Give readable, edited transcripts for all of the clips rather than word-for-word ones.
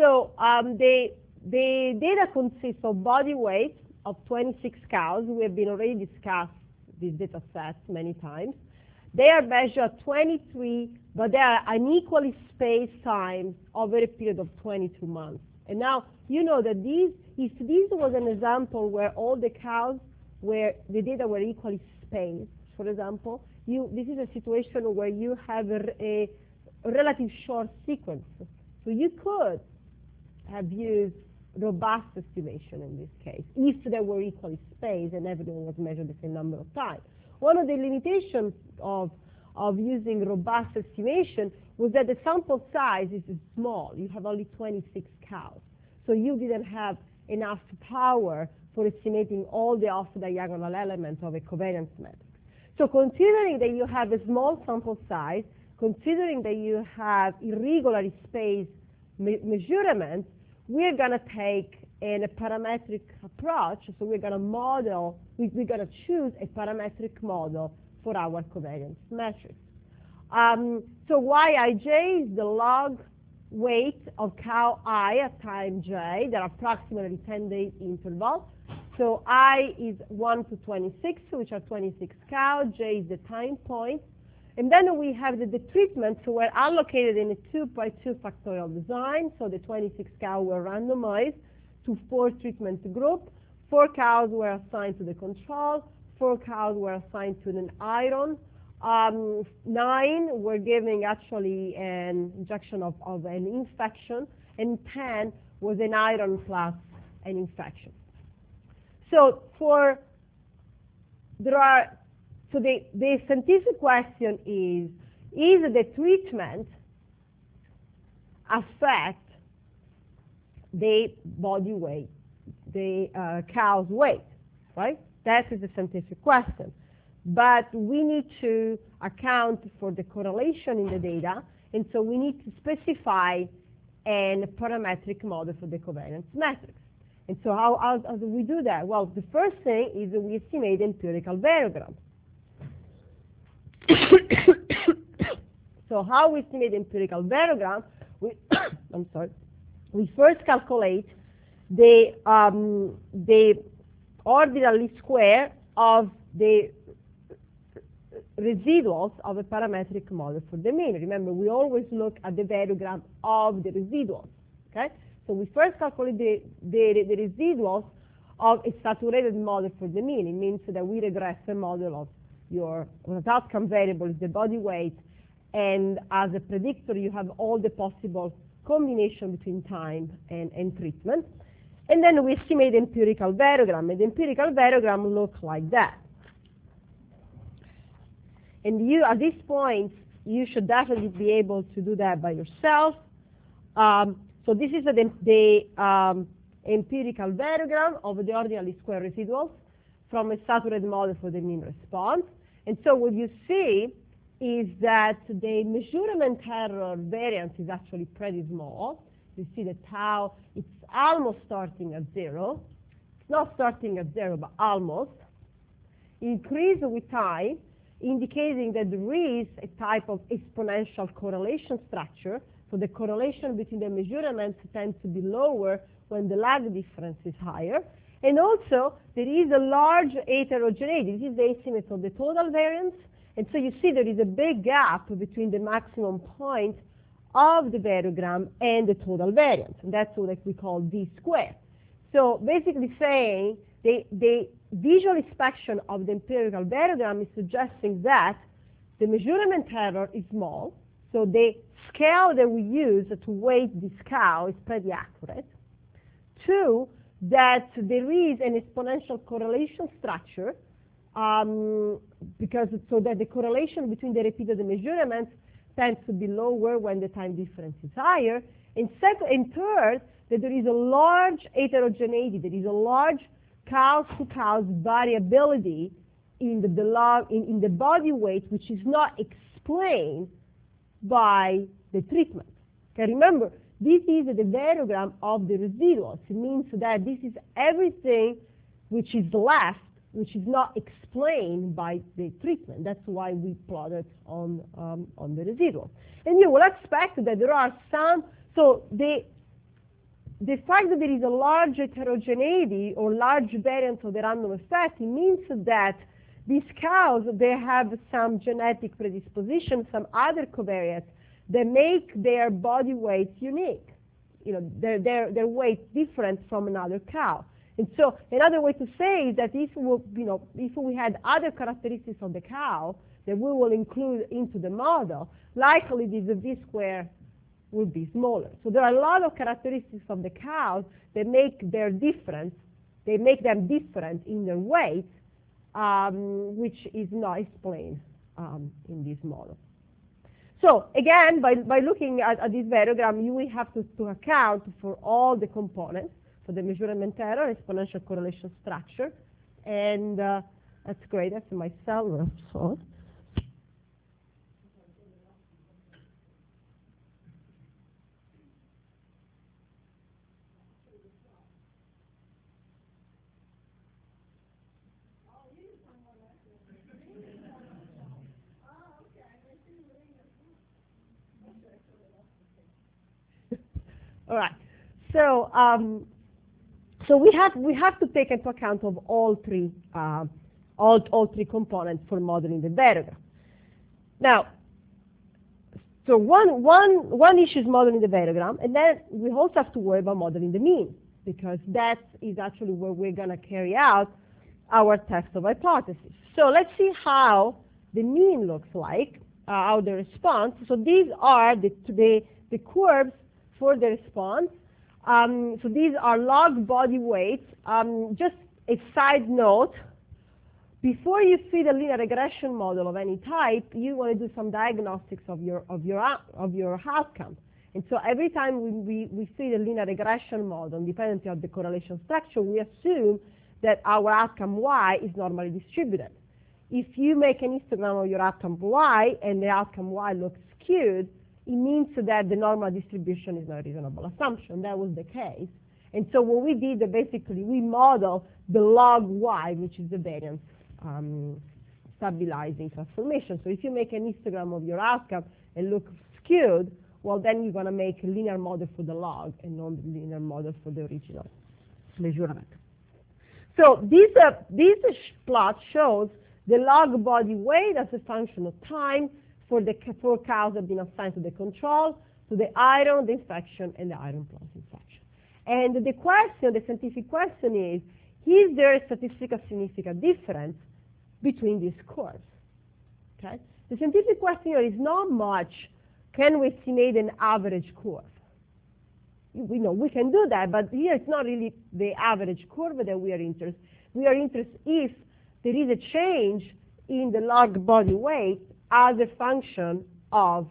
So the data consists of body weight of 26 cows. We have been already discussed these data sets many times. They are measured 23, but they are unequally spaced times over a period of 22 months. And now, you know that if this was an example where all the cows where the data were equally spaced, for example, this is a situation where you have a relative short sequence. So you could have used robust estimation in this case, if they were equally spaced and everyone was measured the same number of times. One of the limitations of using robust estimation was that the sample size is small. You have only 26 cows. So you didn't have enough power for estimating all the off-diagonal elements of a covariance matrix. So considering that you have a small sample size, considering that you have irregularly spaced measurements, we're going to take a parametric approach. So we're going to model, we're going to choose a parametric model for our covariance matrix. So Yij is the log weight of cow I at time j. There are approximately 10-day intervals. So I is 1 to 26, which are 26 cows. J is the time point. And then we have the treatments were allocated in a 2x2 factorial design. So the 26 cows were randomized to 4 treatment groups. 4 cows were assigned to the control. 4 cows were assigned to an iron. 9 were giving actually an injection of an infection. And 10 was an iron plus an infection. So So the scientific question is the treatment affect the body weight, the cow's weight, right? That is the scientific question. But we need to account for the correlation in the data, and so we need to specify a parametric model for the covariance matrix. And so how do we do that? Well, the first thing is that we estimate empirical variogram. So how we estimate empirical variogram? We first calculate the ordinal least square of the residuals of a parametric model for the mean. Remember, we always look at the variogram of the residuals. Okay? So we first calculate the residuals of a saturated model for the mean. It means that we regress a model of your outcome variable is the body weight, and as a predictor you have all the possible combination between time and treatment. And then we estimate the empirical variogram, and the empirical variogram looks like that. And you, at this point, you should definitely be able to do that by yourself. So this is the empirical variogram of the ordinally square residuals from a saturated model for the mean response. And so what you see is that the measurement error variance is actually pretty small. You see the tau, it's almost starting at 0. It's not starting at 0, but almost. Increase with time, indicating that there is a type of exponential correlation structure. So the correlation between the measurements tends to be lower when the lag difference is higher. And also, there is a large heterogeneity. This is the estimate of the total variance. And so you see there is a big gap between the maximum point of the variogram and the total variance. And that's what we call D squared. So basically saying the visual inspection of the empirical variogram is suggesting that the measurement error is small. So the scale that we use to weight this cow is pretty accurate. 2, that there is an exponential correlation structure, so that the correlation between the repeated measurements tends to be lower when the time difference is higher. And third, that there is a large heterogeneity, there is a large cows-to-cows variability in the body weight, which is not explained by the treatment. Okay, remember, this is the variogram of the residuals. It means that this is everything which is left, which is not explained by the treatment. That's why we plotted on the residuals. And you will expect that there are some, so the the fact that there is a large heterogeneity or large variance of the random effect, it means that these cows, they have some genetic predisposition, some other covariates that make their body weight unique. You know, their weight different from another cow. And so another way to say is that if we had other characteristics of the cow that we will include into the model, likely this V square would be smaller. So there are a lot of characteristics of the cows that make them different in their weight, which is not explained in this model. So again, by looking at this variogram, you will have to account for all the components, for the measurement error, exponential correlation structure, and that's great. That's my cell phone. All right. So so we have to take into account of all three components for modeling the variogram. Now, so one issue is modeling the variogram, and then we also have to worry about modeling the mean, because that is actually where we're going to carry out our test of hypothesis. So let's see how the mean looks like, how the response. So these are the curves for the response. So these are log body weights. Just a side note, before you feed a linear regression model of any type, you want to do some diagnostics of your outcome. And so every time we feed a linear regression model, independently of the correlation structure, we assume that our outcome y is normally distributed. If you make an histogram of your outcome y and the outcome y looks skewed, it means that the normal distribution is not a reasonable assumption. That was the case. And so what we did, basically, we modeled the log y, which is the variance stabilizing transformation. So if you make an histogram of your outcome and look skewed, well, then you're going to make a linear model for the log and not a linear model for the original measurement. So this plot shows the log body weight as a function of time for the 4 cows that have been assigned to the control, to the iron, the infection, and the iron plus infection. And the question, the scientific question is there a statistical significant difference between these curves? Okay? The scientific question here is not much, can we estimate an average curve? We know we can do that, but here it's not really the average curve that we are interested. We are interested if there is a change in the log body weight as a function of,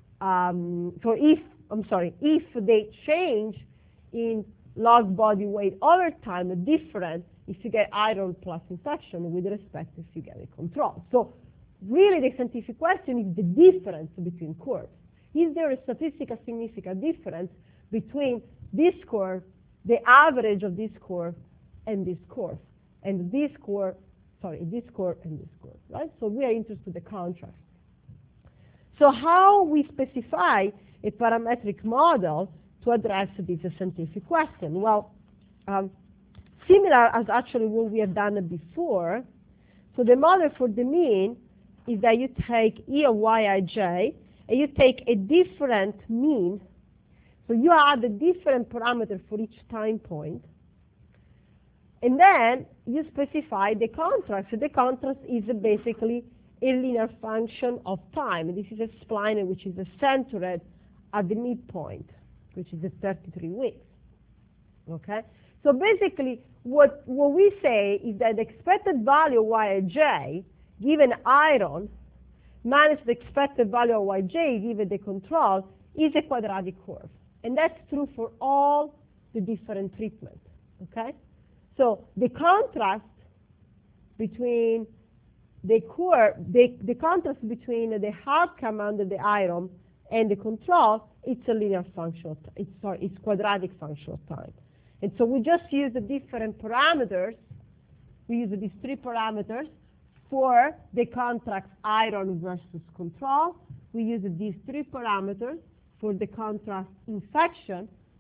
if they change in log body weight over time, different if you get iron plus infection with respect if you get a control. So really the scientific question is the difference between curves. Is there a statistical significant difference between this curve, the average of this curve, and this curve, and this curve, this curve and this curve, right? So we are interested in the contrast. So how we specify a parametric model to address this scientific question? Well, similar as actually what we have done before. So the model for the mean is that you take E of Yij, and you take a different mean. So you add a different parameter for each time point. And then you specify the contrast. So the contrast is basically a linear function of time. This is a spline which is centered at the midpoint, which is the 33 weeks. Okay? So basically, what we say is that the expected value of Yij given iron minus the expected value of Yj given the control is a quadratic curve. And that's true for all the different treatments. Okay? So the contrast between the curve, the contrast between the outcome under the iron and the control, it's a linear function. It's quadratic function of time. And so we just use the different parameters. We use these 3 parameters for the contrast iron versus control. We use these 3 parameters for the contrast infection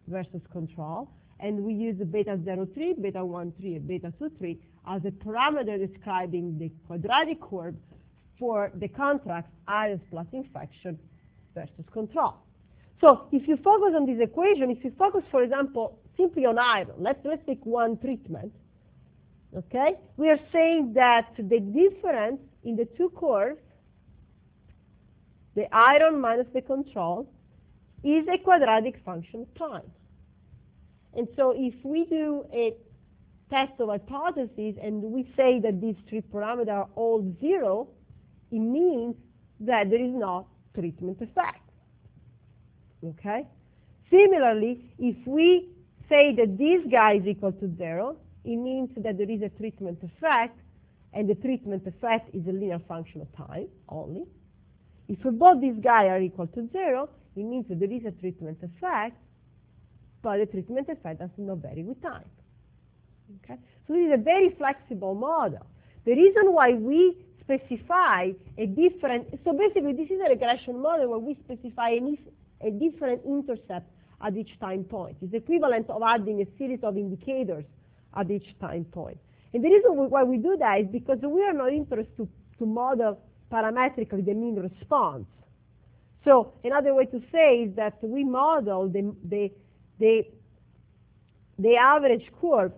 versus control, and we use the beta 03, beta 13, and beta 23 as a parameter describing the quadratic curve for the contrast ions plus infection versus control. So if you focus on this equation, if you focus, for example, simply on iron, let's take one treatment, okay? We are saying that the difference in the two curves, the iron minus the control, is a quadratic function of time. And so if we do a test of hypotheses and we say that these three parameters are all 0, it means that there is no treatment effect. Okay? Similarly, if we say that this guy is equal to 0, it means that there is a treatment effect, and the treatment effect is a linear function of time only. If both these guys are equal to 0, it means that there is a treatment effect, but the treatment effect does not vary with time. Okay? So this is a very flexible model. The reason why we specify a different, so basically this is a regression model where we specify a different intercept at each time point. It's equivalent of adding a series of indicators at each time point. And the reason why we do that is because we are not interested to model parametrically the mean response. So another way to say is that we model the average curve.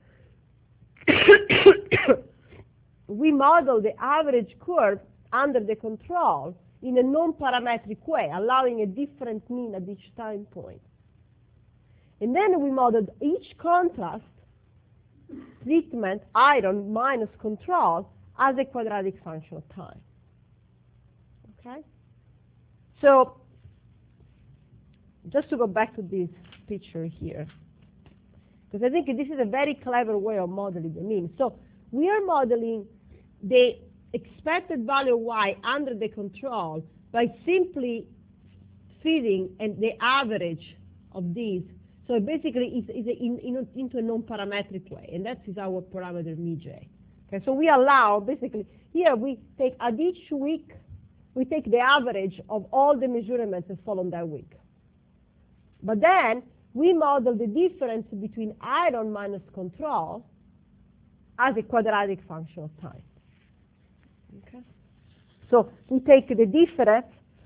We model the average curve under the control in a non-parametric way, allowing a different mean at each time point. And then we modeled each contrast treatment, iron minus control, as a quadratic function of time. Okay? So just to go back to this picture here, because I think this is a very clever way of modeling the mean. So we are modeling the expected value of y under the control by simply feeding the average of these. So basically it's into a non-parametric way, and that is our parameter μj. Okay, so we allow, basically, here we take at each week, we take the average of all the measurements that fall on that week. But then we model the difference between iron minus control as a quadratic function of time. Okay? So we take the difference,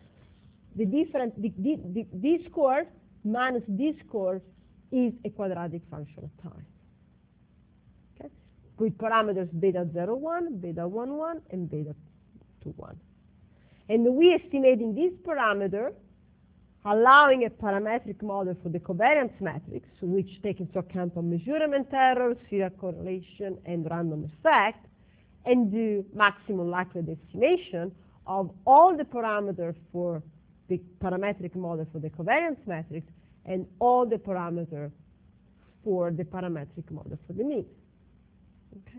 this curve minus this curve is a quadratic function of time. Okay? With parameters beta 01, beta 11, and beta 21. And we estimating this parameter, allowing a parametric model for the covariance matrix, which takes into account of measurement error, serial correlation, and random effect, and do maximum likelihood estimation of all the parameters for the parametric model for the covariance matrix and all the parameters for the parametric model for the mean. Okay.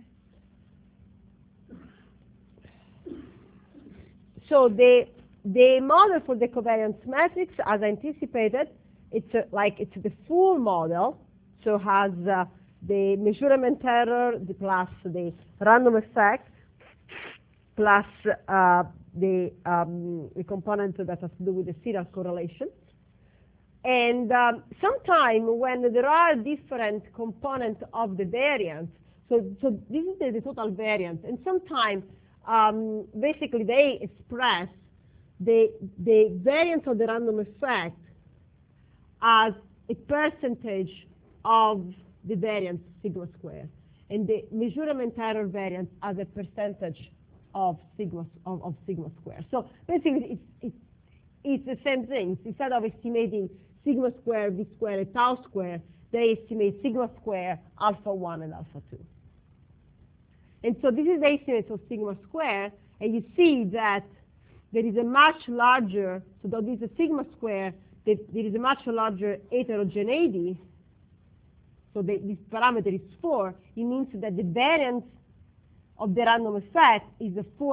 So the model for the covariance matrix, as anticipated, it's the full model, so has the measurement error plus the random effect plus the component that has to do with the serial correlation. And sometimes when there are different components of the variance, so this is the total variance, and sometimes basically they express the variance of the random effect as a percentage of the variance sigma squared, and the measurement error variance as a percentage of sigma squared. So basically it's the same thing. Instead of estimating sigma squared, v squared, and tau squared, they estimate sigma squared, alpha 1, and alpha 2. And so this is the estimate of sigma squared, and you see that there is a much larger, so that is a sigma squared, there is a much larger heterogeneity. So this parameter is 4. It means that the variance of the random effect is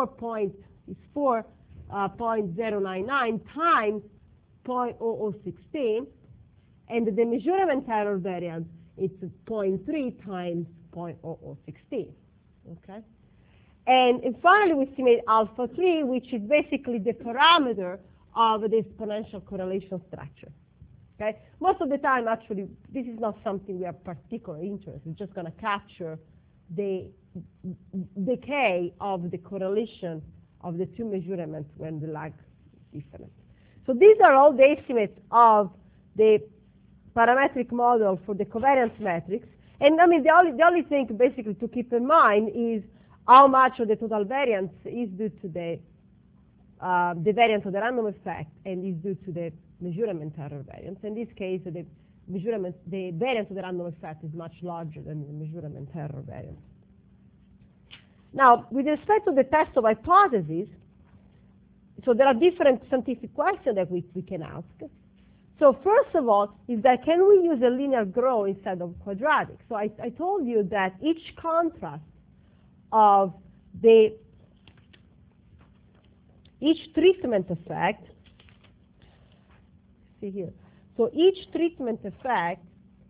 4.099 times 0.0016, and the measurement error variance is 0.3 times 0.0016. Okay? And finally, we estimate alpha 3, which is basically the parameter of the exponential correlation structure. Okay? Most of the time, actually, this is not something we are particularly interested in. It's just going to capture the decay of the correlation of the two measurements when the lag is different. So these are all the estimates of the parametric model for the covariance matrix. And I mean, the only thing basically to keep in mind is how much of the total variance is due to the variance of the random effect and is due to the measurement error variance. In this case, the variance of the random effect is much larger than the measurement error variance. Now, with respect to the test of hypotheses, so there are different scientific questions that we can ask. So first of all, is that can we use a linear growth instead of quadratic? So I told you that each contrast of each treatment effect, see here, so each treatment effect,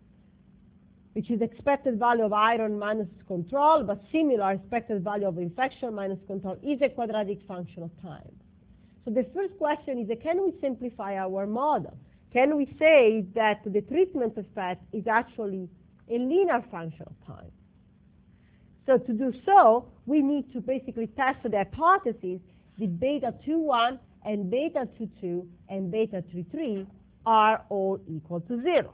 which is expected value of iron minus control, but similar expected value of infection minus control, is a quadratic function of time. So the first question is, can we simplify our model? Can we say that the treatment effect is actually a linear function of time? So to do so, we need to basically test the hypothesis that beta 21 and beta 22 and beta 33 are all equal to 0.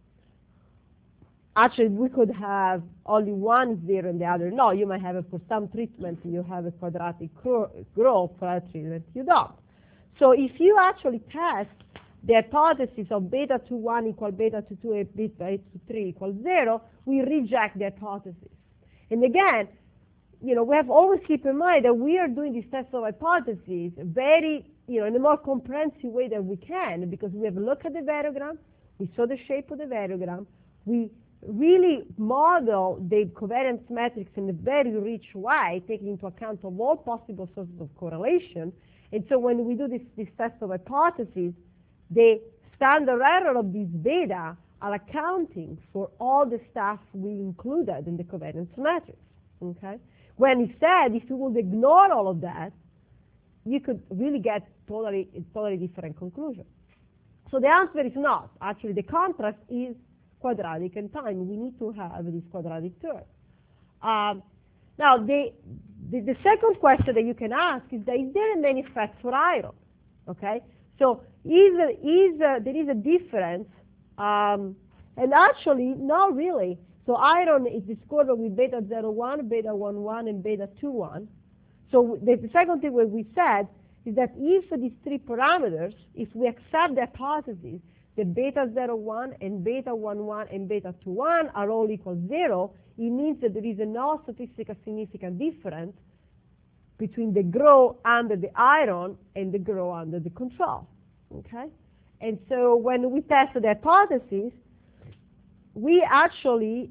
Actually, we could have only one 0 and the other no. You might have, for some treatment, you have a quadratic growth, for other treatment you don't. So if you actually test the hypothesis of beta 21 equal beta 22 and beta 23 equals 0, we reject the hypothesis. And again, we have always keep in mind that we are doing this test of hypotheses very, in a more comprehensive way than we can, because we have looked at the variogram, we saw the shape of the variogram, we really model the covariance matrix in a very rich way, taking into account of all possible sources of correlation. And so when we do this test of hypotheses, the standard error of these beta are accounting for all the stuff we included in the covariance matrix. Okay? When instead, if you would ignore all of that, you could really get totally different conclusion. So the answer is not. Actually, the contrast is quadratic in time. We need to have this quadratic term. Now, the second question that you can ask is there a main effect for iron? Okay? So there is a difference, and actually, not really. So iron is discovered with beta 01, beta 11, and beta 21. So the second thing what we said is that if these three parameters, if we accept the hypothesis that beta 01 and beta 11 and beta 21 are all equal 0, it means that there is no statistically significant difference between the growth under the iron and the growth under the control. Okay? And so when we test the hypothesis, we actually,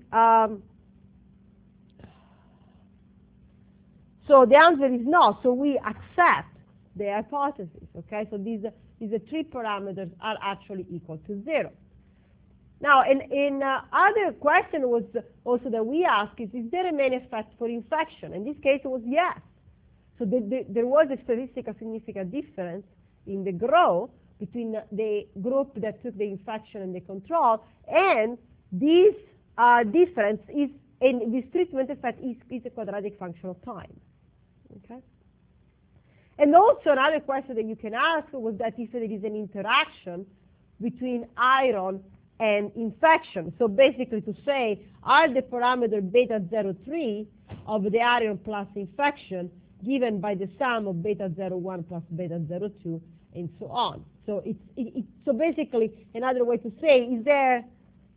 so the answer is no. So we accept the hypothesis. Okay? So these three parameters are actually equal to 0. Now, other question was also that we asked is there a main effect for infection? In this case, it was yes. So there was a statistically significant difference in the growth between the group that took the infection and the control, and this difference is, and this treatment effect is a quadratic function of time. Okay? And also another question that you can ask was that if there is an interaction between iron and infection. So basically to say, are the parameter beta 03 of the iron plus infection given by the sum of beta 01 plus beta 02 and so on. So so basically another way to say is there,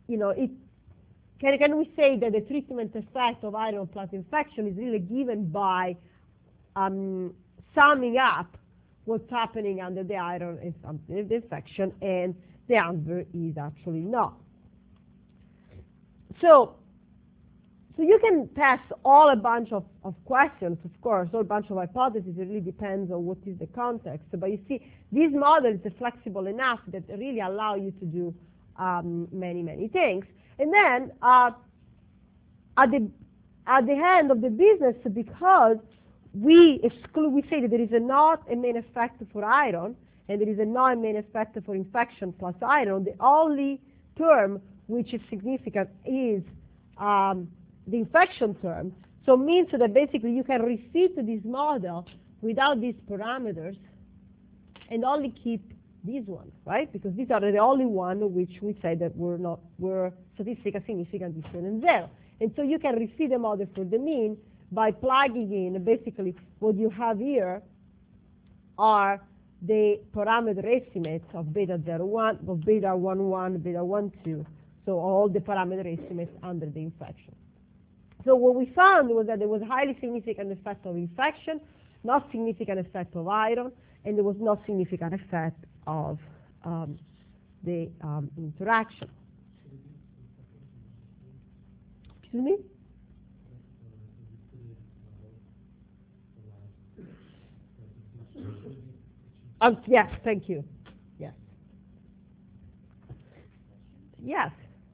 can we say that the treatment effect of iron plus infection is really given by summing up what's happening under the iron and something of the infection, and the answer is actually no. So you can test all a bunch of questions, of course, or a bunch of hypotheses. It really depends on what is the context. But you see, this model is flexible enough that it really allow you to do many, many things. And then at the end of the business, because we say that there is not a main effect for iron, and there is a non-main effect for infection plus iron, the only term which is significant is the infection term. So it means that basically you can refit this model without these parameters and only keep these ones, right? Because these are the only one which we say that were statistically significant different than 0. And so you can refit the model for the mean by plugging in basically what you have here are the parameter estimates of beta 01, of beta 11, beta 12, so all the parameter estimates under the infection. So what we found was that there was a highly significant effect of infection, not significant effect of iron, and there was no significant effect of the interaction. Excuse me? Yes, thank you. Yes. Yes.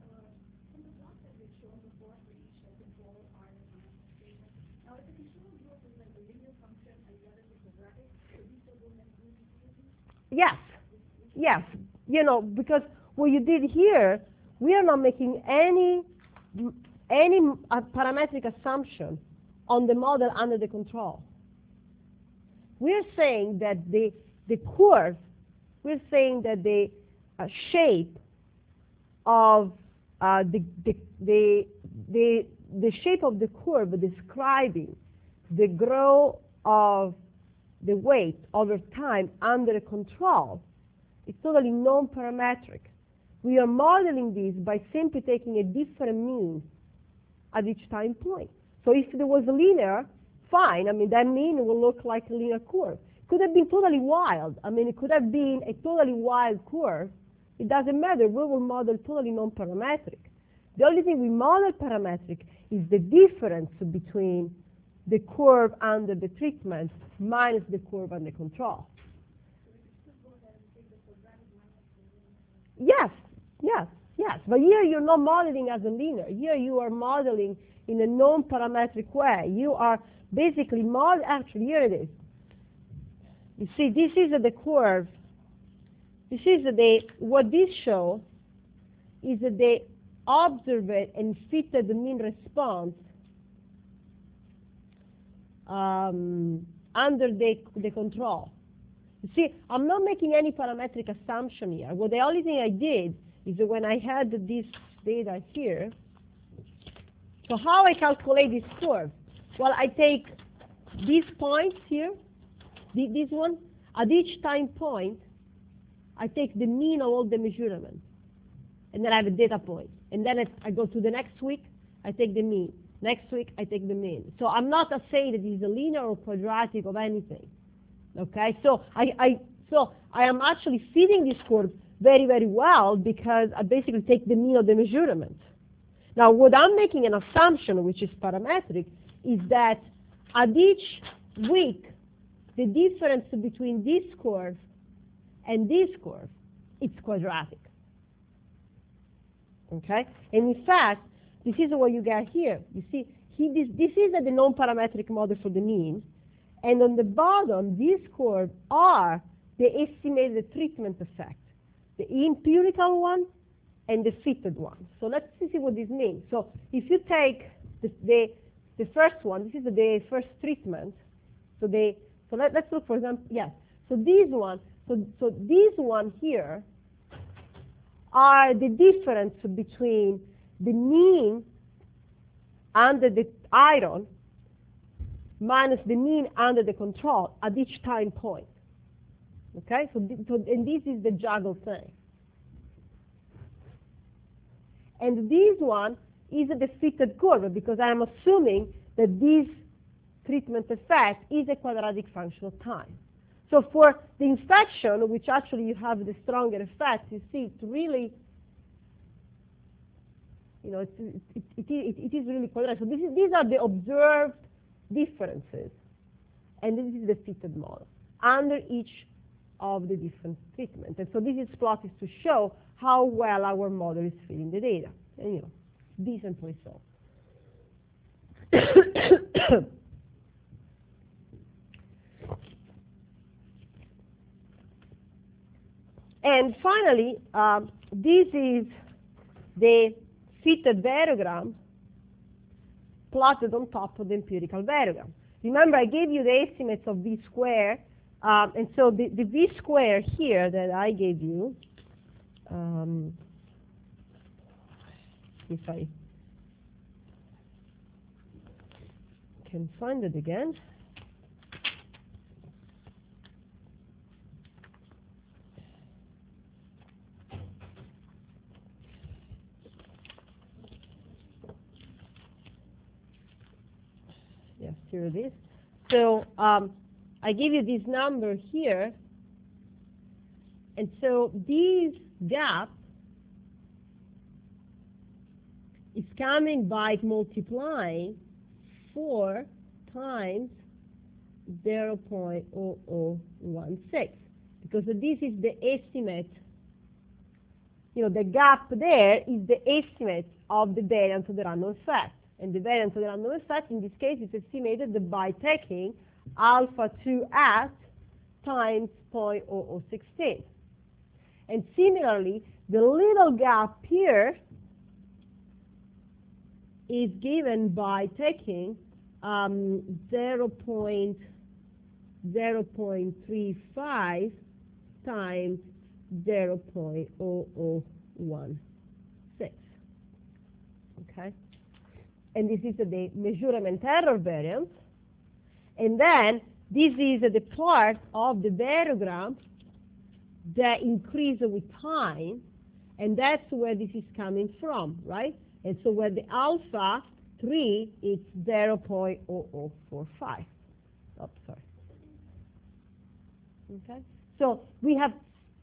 Yes. Yes. You know, because what you did here, we are not making any parametric assumption on the model under the control. We're saying that the curve, we're saying that the shape of the shape of the curve describing the growth of the weight over time under control is totally non-parametric. We are modeling this by simply taking a different mean at each time point. So if it was linear, fine. I mean, that mean will look like a linear curve. Could have been totally wild. I mean, it could have been a totally wild curve. It doesn't matter. We will model totally non-parametric. The only thing we model parametric is the difference between the curve under the treatment minus the curve under control. Yes, yes, yes. But here you're not modeling as a linear. Here you are modeling in a non-parametric way. You are basically actually, here it is. You see, this is the curve. This is what this shows is that the observed and fitted mean response under the control. You see, I'm not making any parametric assumption here. Well, the only thing I did is that when I had this data here, so how I calculate this curve? Well, I take these points here, this one, at each time point, I take the mean of all the measurements, and then I have a data point. And then I go to the next week, I take the mean. Next week, I take the mean. So I'm not saying that it's a linear or quadratic of anything. Okay, so I am actually fitting this curve very, very well because I basically take the mean of the measurement. Now, what I'm making an assumption, which is parametric, is that at each week, the difference between this curve and this curve, it's quadratic. Okay? And in fact, this is what you get here. You see, this is the non-parametric model for the mean. And on the bottom, these curves are the estimated treatment effect, the empirical one and the fitted one. So let's see what this means. So if you take the first one, this is the first treatment. So let's look, for example, yes. So these one, so these one here are the difference between the mean under the iron minus the mean under the control at each time point. Okay, and this is the juggle thing. And this one is the fitted curve because I am assuming that this treatment effect is a quadratic function of time. So for the infection, which actually you have the stronger effect, you see it's really, you know, it is really quadratic. So these are the observed differences, and this is the fitted model under each of the different treatments. And so this is plot is to show how well our model is fitting the data, and you know, decently so. And finally, this is the fitted variogram plotted on top of the empirical variogram. Remember, I gave you the estimates of V square, and so the V square here that I gave you, if I can find it again. Yes, here it is. So I give you this number here, and so this gap is coming by multiplying 4 times 0.0016, because this is the estimate. The gap there is the estimate of the variance of the random effect. And the variance of the random effect, in this case, is estimated by taking alpha 2 at times 0.0016. And similarly, the little gap here is given by taking 0.35 times 0.0016. Okay? And this is the measurement error variance. And then this is the part of the variogram that increases with time, and that's where this is coming from, right? And so where the alpha 3 is 0.0045. Oh, sorry. Okay. So we have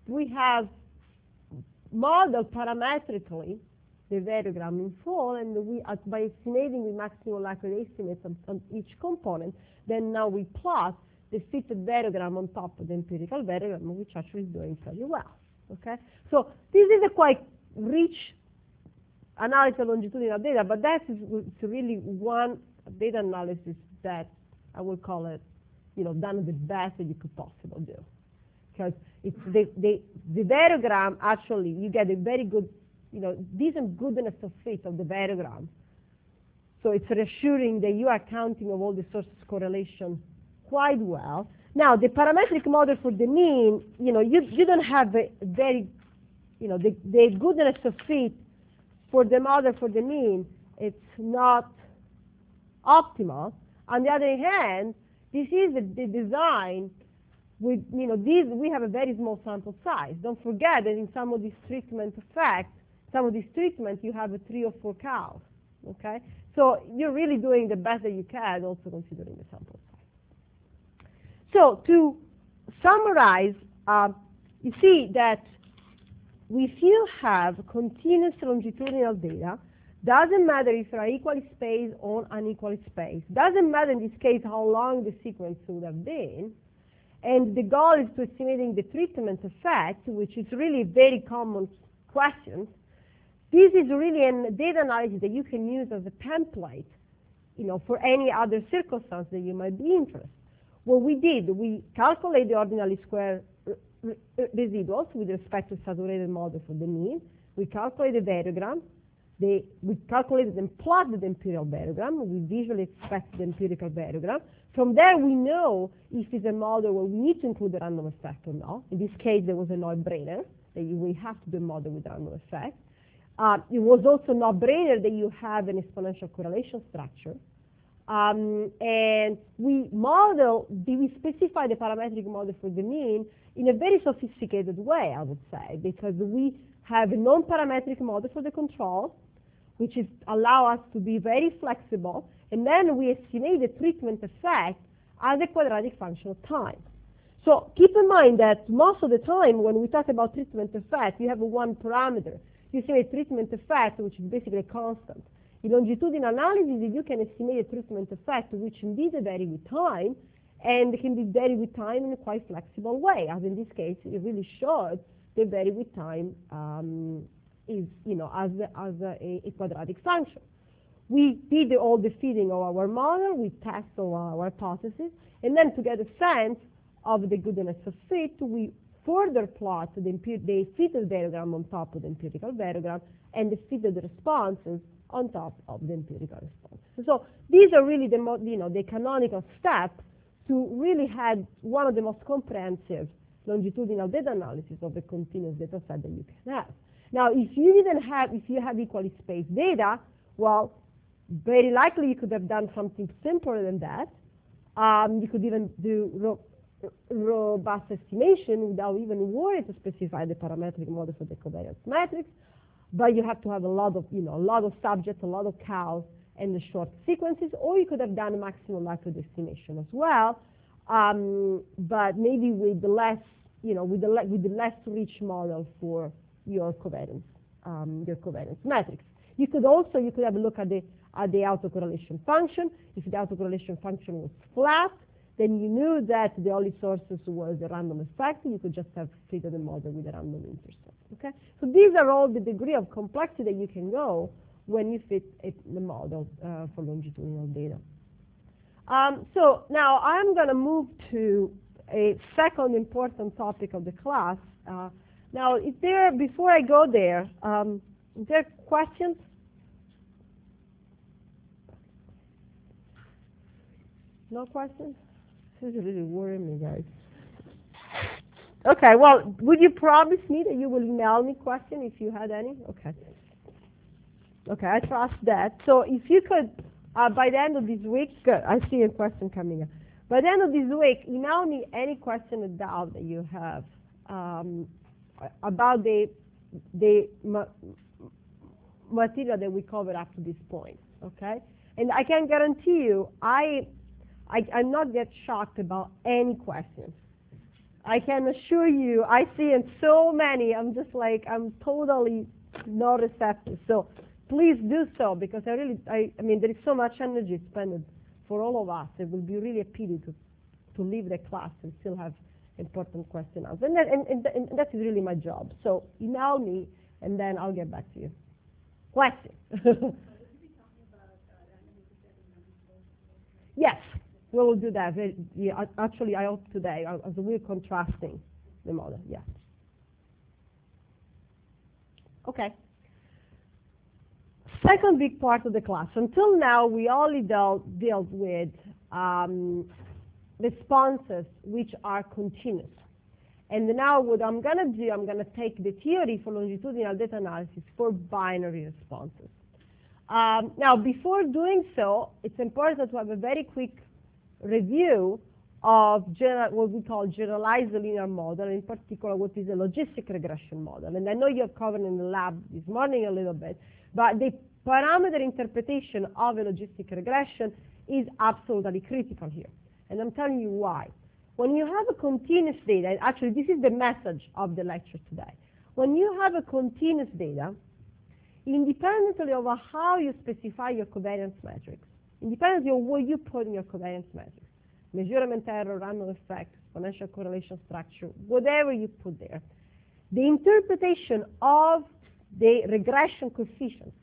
modeled parametrically the variogram in full, and by estimating the maximum likely estimates on each component, then now we plot the fitted variogram on top of the empirical variogram, which actually is doing fairly well. Okay. So this is a quite rich analysis of longitudinal data, but that is really one data analysis that I would call it, done the best that you could possibly do. Because it's the variogram, actually, you get a very good, decent goodness of fit of the variogram. So it's reassuring that you are counting of all the sources correlation quite well. Now, the parametric model for the mean, you don't have a very, the goodness of fit for the model for the mean, it's not optimal. On the other hand, this is the design with, we have a very small sample size. Don't forget that in some of these treatment effects, some of these treatments, you have 3 or 4 cows, okay? So you're really doing the best that you can, also considering the sample size. So to summarize, you see that if you have continuous longitudinal data, doesn't matter if you are equally spaced or unequally spaced, doesn't matter in this case how long the sequence would have been, and the goal is to estimating the treatment effect, which is really a very common question. This is really a data analysis that you can use as a template, for any other circumstance that you might be interested. What we did, we calculate the ordinally square residuals with respect to saturated model for the mean. We calculate the variogram. We calculated and plotted the empirical variogram. We visually expect the empirical variogram. From there, we know if it's a model where we need to include the random effect or not. In this case, there was a no-brainer that we have to do a model with random effect. It was also no-brainer that you have an exponential correlation structure. And we specify the parametric model for the mean in a very sophisticated way, I would say, because we have a non-parametric model for the control, which allow us to be very flexible, and then we estimate the treatment effect as a quadratic function of time. So keep in mind that most of the time when we talk about treatment effect, you have one parameter. You estimate treatment effect, which is basically a constant. In longitudinal analysis, you can estimate a treatment effect, which indeed vary with time, and can be vary with time in a quite flexible way, as in this case, it really showed the vary with time is, as a quadratic function. We did all the feeding of our model, we tested all our hypotheses, and then to get a sense of the goodness of fit, we further plot the fitted variogram on top of the empirical variogram and the fitted responses on top of the empirical responses. So these are really the canonical steps to really have one of the most comprehensive longitudinal data analysis of a continuous data set that you can have. Now, if you have equally spaced data, well, very likely you could have done something simpler than that. You could even do robust estimation without even worrying to specify the parametric model for the covariance matrix. But you have to have a lot of subjects, a lot of cows, and the short sequences. Or you could have done a maximum likelihood estimation as well, but maybe with the less, with the less rich model for your covariance matrix. You could have a look at the autocorrelation function. If the autocorrelation function was flat, then you knew that the only sources was a random effect. You could just have fitted the model with a random intercept. Okay, so these are all the degree of complexity that you can go when you fit the model for longitudinal data. So now I'm going to move to a second important topic of the class. Now, before I go there, is there questions? No questions? This is really worrying me, guys. Okay, well, would you promise me that you will email me questions if you had any? Okay. Okay, I trust that. So if you could, by the end of this week, good, I see a question coming up. By the end of this week, email me any question or doubt that you have about the material that we covered up to this point, okay? And I can guarantee you, I'm not get shocked about any questions. I can assure you, I see in so many, I'm just like, I'm totally not receptive. So please do so, because I mean, there is so much energy spent for all of us. It will be really a pity to leave the class and still have important questions. And that is really my job. So email me, and then I'll get back to you. Question? Yes. We will do that. Yeah, actually, I hope today, as we're contrasting the model. Yeah. Okay. Second big part of the class. Until now, we only dealt with responses which are continuous. And now what I'm going to do, I'm going to take the theory for longitudinal data analysis for binary responses. Now, before doing so, it's important to have a very quick review of what we call generalized linear model, in particular what is a logistic regression model. And I know you have covered in the lab this morning a little bit, but the parameter interpretation of a logistic regression is absolutely critical here. And I'm telling you why. When you have a continuous data, and actually this is the message of the lecture today. When you have a continuous data, independently of how you specify your covariance matrix, independently of what you put in your covariance matrix, measurement error, random effect, exponential correlation structure, whatever you put there, the interpretation of the regression coefficients,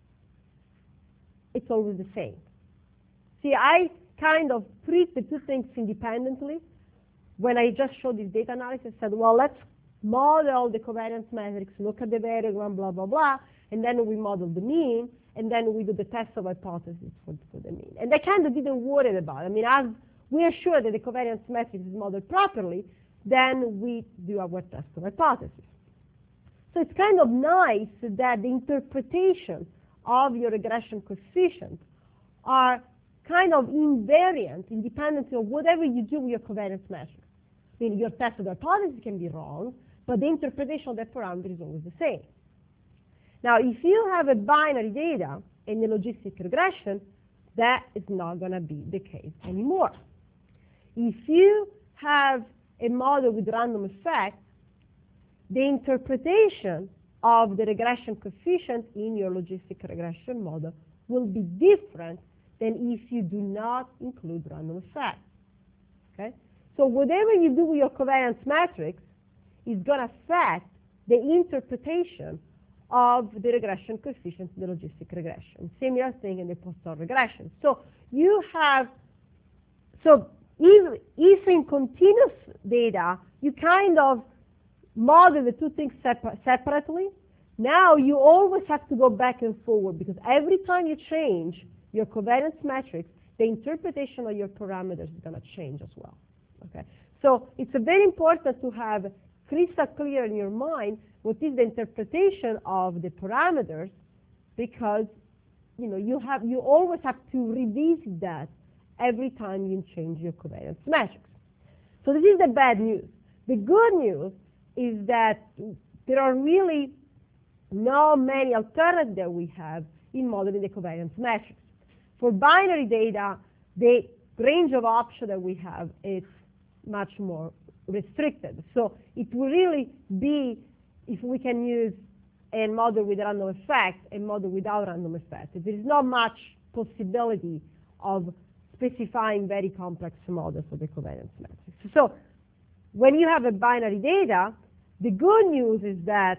it's always the same. See, I kind of treat the two things independently. When I just showed this data analysis, I said, well, let's model the covariance matrix, look at the variogram, blah, blah, blah, and then we model the mean, and then we do the test of hypothesis for the mean. And I kind of didn't worry about it. I mean, as we are sure that the covariance matrix is modeled properly, then we do our test of hypothesis. So it's kind of nice that the interpretation of your regression coefficients are kind of invariant, independently of whatever you do with your covariance matrix. I mean, your test of hypothesis can be wrong, but the interpretation of that parameter is always the same. Now, if you have a binary data in the logistic regression, that is not going to be the case anymore. If you have a model with random effect, the interpretation of the regression coefficient in your logistic regression model will be different than if you do not include random effect. Okay? So whatever you do with your covariance matrix is going to affect the interpretation of the regression coefficient in the logistic regression. Similar thing in the post-hoc regression. So you have, so if in continuous data, you kind of model the two things separately, now you always have to go back and forward, because every time you change your covariance matrix, the interpretation of your parameters is going to change as well. Okay? So it's very important to have crystal clear in your mind what is the interpretation of the parameters, because you always have to revisit that every time you change your covariance matrix. So this is the bad news. The good news is that there are really not many alternatives that we have in modeling the covariance matrix. For binary data, the range of options that we have is much more restricted. So it will really be if we can use a model with a random effect, a model without random effect. There is not much possibility of specifying very complex models for the covariance matrix. So when you have a binary data, the good news is that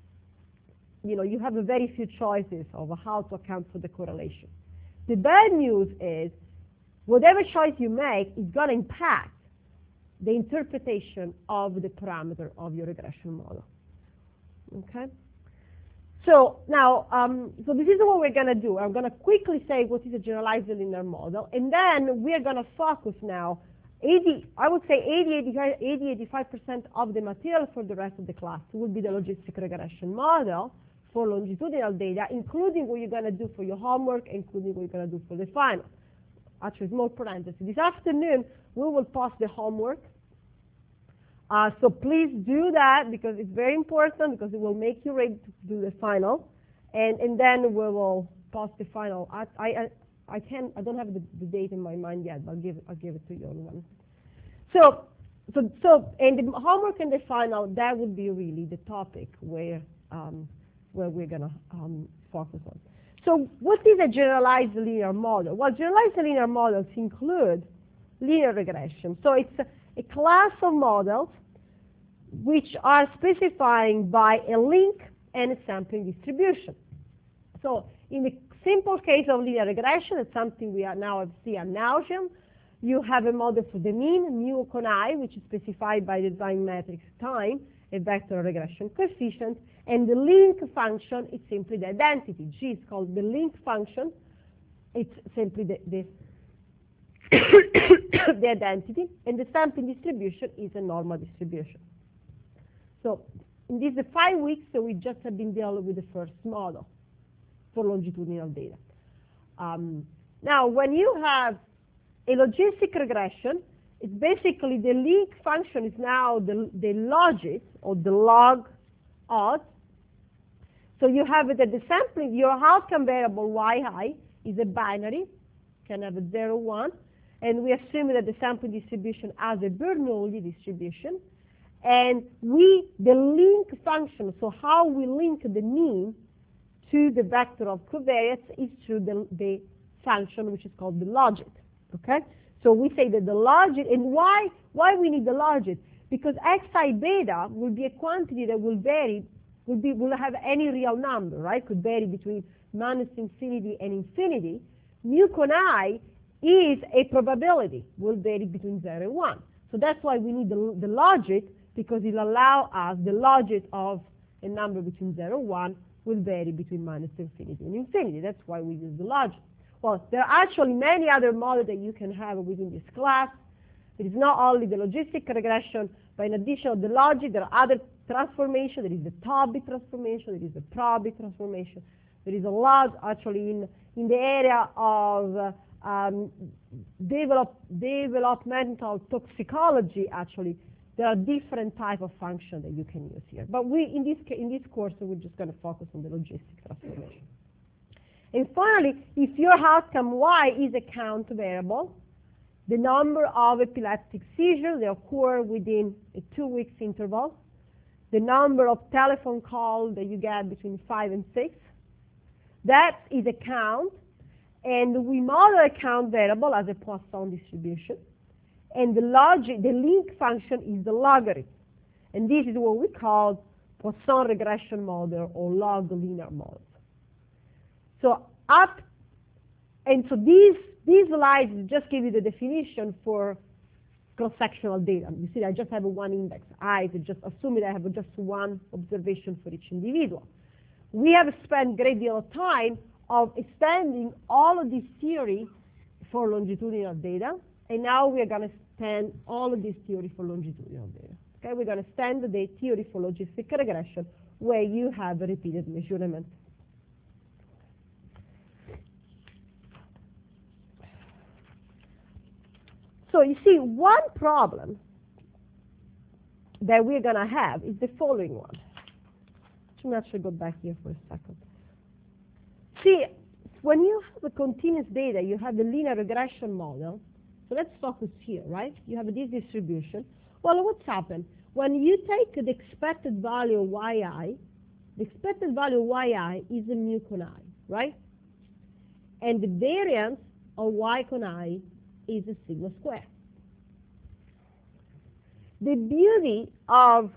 you have a very few choices of how to account for the correlation. The bad news is whatever choice you make is going to impact the interpretation of the parameter of your regression model. Okay? So now, so this is what we're going to do. I'm going to quickly say what is a generalized linear model, and then we're going to focus now. I would say 80-85% of the material for the rest of the class will be the logistic regression model for longitudinal data, including what you're going to do for your homework, including what you're going to do for the final. Actually, small parenthesis. This afternoon, we will post the homework. So please do that, because it's very important, because it will make you ready to do the final. And then we will post the final. I don't have the date in my mind yet, but I'll give it to you on one. So and the homework and the final, that would be really the topic where we're going to focus on. So what is a generalized linear model? Well, generalized linear models include linear regression. So it's a class of models which are specifying by a link and a sampling distribution. So in the simple case of linear regression, it's something we are now see ad nauseam. You have a model for the mean, mu con I, which is specified by the design matrix time, a vector regression coefficient, and the link function is simply the identity. G is called the link function. It's simply the the identity, and the sampling distribution is a normal distribution. So in these 5 weeks, we just have been dealing with the first model for longitudinal data. Now, when you have a logistic regression, it's basically the link function is now the logit, or the log odds. So you have that the sampling, your outcome variable yi is a binary, can have a 0, 1, and we assume that the sampling distribution has a Bernoulli distribution. And the link function, so how we link the mean to the vector of covariance is through the function which is called the logit. Okay? So we say that the logit, and why we need the logit? Because xi beta will be a quantity that will vary, will have any real number, right? Could vary between minus infinity and infinity. Mu con I is a probability, will vary between 0 and 1. So that's why we need the logit, because it allows us, the logit of a number between 0 and 1 will vary between minus infinity and infinity. That's why we use the logit. Well, there are actually many other models that you can have within this class. It is not only the logistic regression, but in addition to the logit, there are other transformations. There is the Tobit transformation, there is the Probit transformation. There is a lot actually in the area of developmental toxicology. Actually, there are different types of functions that you can use here. But in this course, we're just going to focus on the logistic transformation. And finally, if your outcome y is a count variable, the number of epileptic seizures that occur within a 2 weeks interval, the number of telephone calls that you get between 5 and 6, that is a count, and we model a count variable as a Poisson distribution, and the link function is the logarithm. And this is what we call Poisson regression model or log linear model. So these slides just give you the definition for cross-sectional data. You see, I just have one index, I, just assuming I have just one observation for each individual. We have spent a great deal of time of extending all of this theory for longitudinal data, and now we are going to extend all of this theory for longitudinal data. Okay, we're going to extend the theory for logistic regression where you have a repeated measurement. So you see, one problem that we're going to have is the following one. Let me actually go back here for a second. See, when you have a continuous data, you have the linear regression model. So let's focus here, right? You have this distribution. Well, what's happened? When you take the expected value of yi, the expected value of yi is a mu con I, right? And the variance of y con I is a sigma square. The beauty of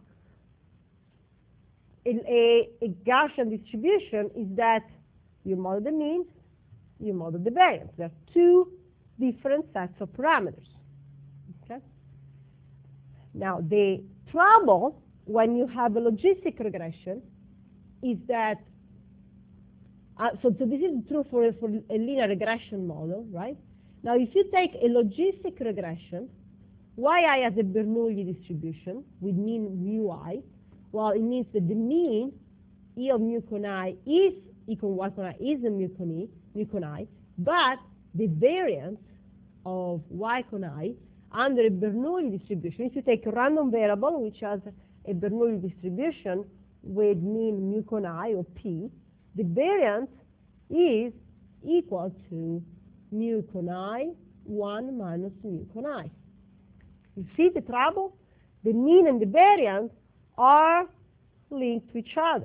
a Gaussian distribution is that you model the mean, you model the variance. There are two different sets of parameters. Okay? Now, the trouble when you have a logistic regression is that, so this is true for a linear regression model, right? Now, if you take a logistic regression, yi has a Bernoulli distribution with mean mu I. Well, it means that the mean E of mu con I is equal y con I is a mu con I, but the variance of y con I under a Bernoulli distribution, if you take a random variable which has a Bernoulli distribution with mean mu con I or p, the variance is equal to mu con I 1 minus mu con I. You see the trouble? The mean and the variance are linked to each other.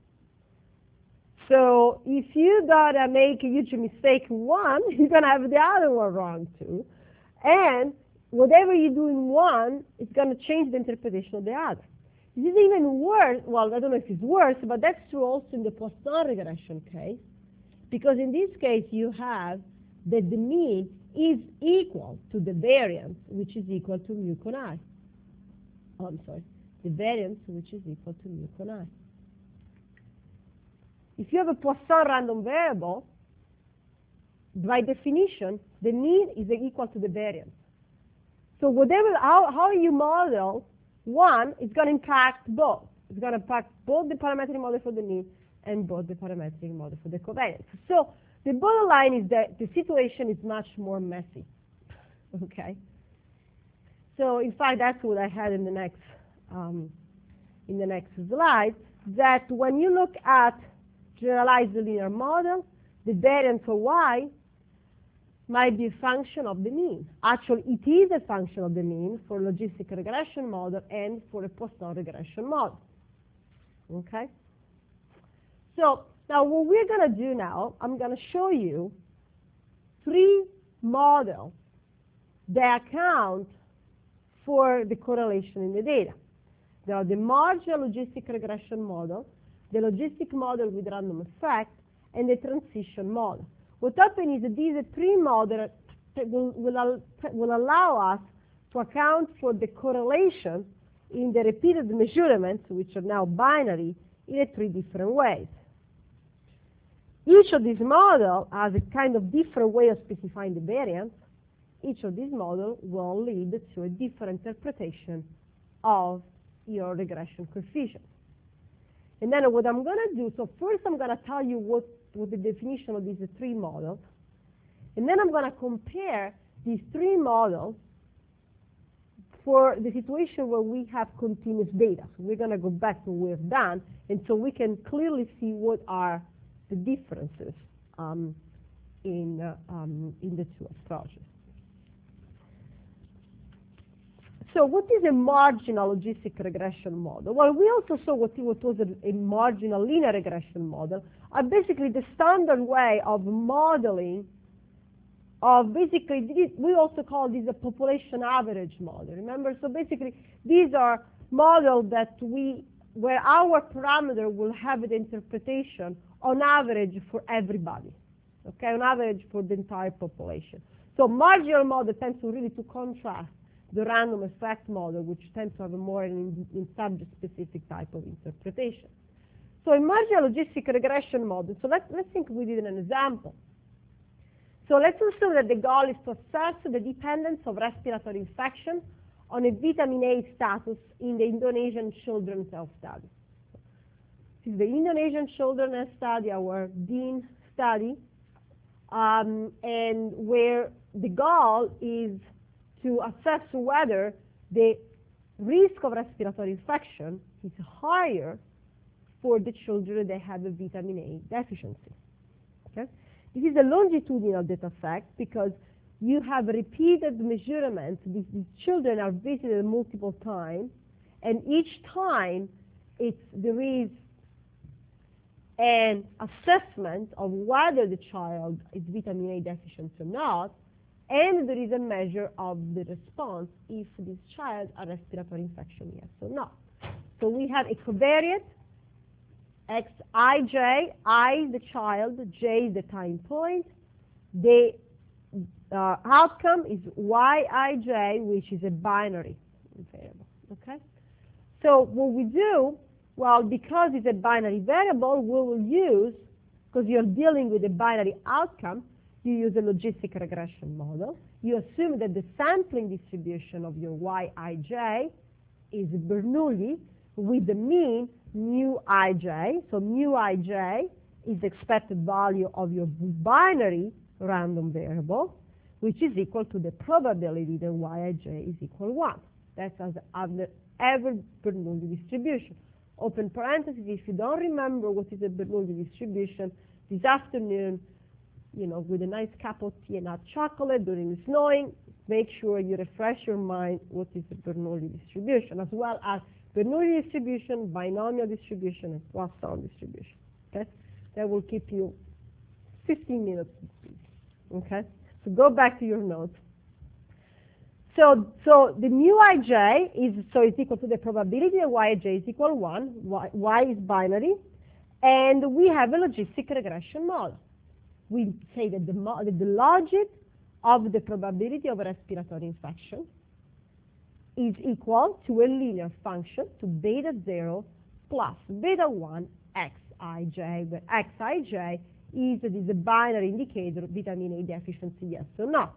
So if you gotta make a huge mistake in one, you're gonna have the other one wrong too. And whatever you do in one is gonna change the interpretation of the other. This is even worse, well, I don't know if it's worse, but that's true also in the Poisson regression case. Because in this case you have that the mean is equal to the variance, which is equal to mu con I. Oh, I'm sorry. The variance, which is equal to mu con I. If you have a Poisson random variable, by definition, the mean is equal to the variance. So whatever, how you model one is going to impact both. It's going to impact both the parametric model for the mean and both the parametric model for the covariance. So the bottom line is that the situation is much more messy. Okay. So in fact, that's what I had in the next slide. That when you look at generalized linear model, the variance for y might be a function of the mean. Actually, it is a function of the mean for logistic regression model and for a Poisson regression model. Okay. So now what we're going to do now, I'm going to show you three models that account for the correlation in the data. There are the marginal logistic regression model, the logistic model with random effect, and the transition model. What happens is that these three models will allow us to account for the correlation in the repeated measurements, which are now binary, in three different ways. Each of these models has a kind of different way of specifying the variance. Each of these models will lead to a different interpretation of your regression coefficient. And then what I'm going to do, so first I'm going to tell you what the definition of these three models. And then I'm going to compare these three models for the situation where we have continuous data. So we're going to go back to what we've done, and so we can clearly see what are the differences in the two approaches. So what is a marginal logistic regression model? Well, we also saw what was a marginal linear regression model, are basically the standard way of modeling of basically, we also call this a population average model, remember? So basically, these are models that where our parameter will have the interpretation on average for everybody, okay, on average for the entire population. So marginal model tends to really to contrast the random effect model, which tends to have a more in subject-specific type of interpretation. So emerging a logistic regression model. So let's think we did an example. So let's assume that the goal is to assess the dependence of respiratory infection on a vitamin A status in the Indonesian children's health study. This is the Indonesian children's health study, our DEAN study, and where the goal is to assess whether the risk of respiratory infection is higher for the children that have a vitamin A deficiency. Okay? This is a longitudinal data set because you have repeated measurements. These children are visited multiple times, and each time there is an assessment of whether the child is vitamin A deficient or not, and there is a measure of the response if this child has respiratory infection, yes or no. So we have a covariate, Xij, I is the child, J is the time point. The outcome is Yij, which is a binary variable. Okay? So what we do, well, because it's a binary variable, we will use, because you're dealing with a binary outcome, you use a logistic regression model. You assume that the sampling distribution of your Yij is Bernoulli with the mean mu ij. So mu ij is the expected value of your binary random variable, which is equal to the probability that Yij is equal to 1. That's as the average Bernoulli distribution. Open parentheses, if you don't remember what is a Bernoulli distribution, this afternoon, with a nice cup of tea and hot chocolate during the snowing, make sure you refresh your mind what is the Bernoulli distribution, as well as Bernoulli distribution, binomial distribution, and Poisson distribution. Okay? That will keep you 15 minutes. Okay? So go back to your notes. So the mu ij is equal to the probability that Yij is equal to 1. Y is binary. And we have a logistic regression model. We say that the logic of the probability of respiratory infection is equal to a linear function to beta 0 plus beta 1 xij, where xij is the binary indicator of vitamin A deficiency, yes or no.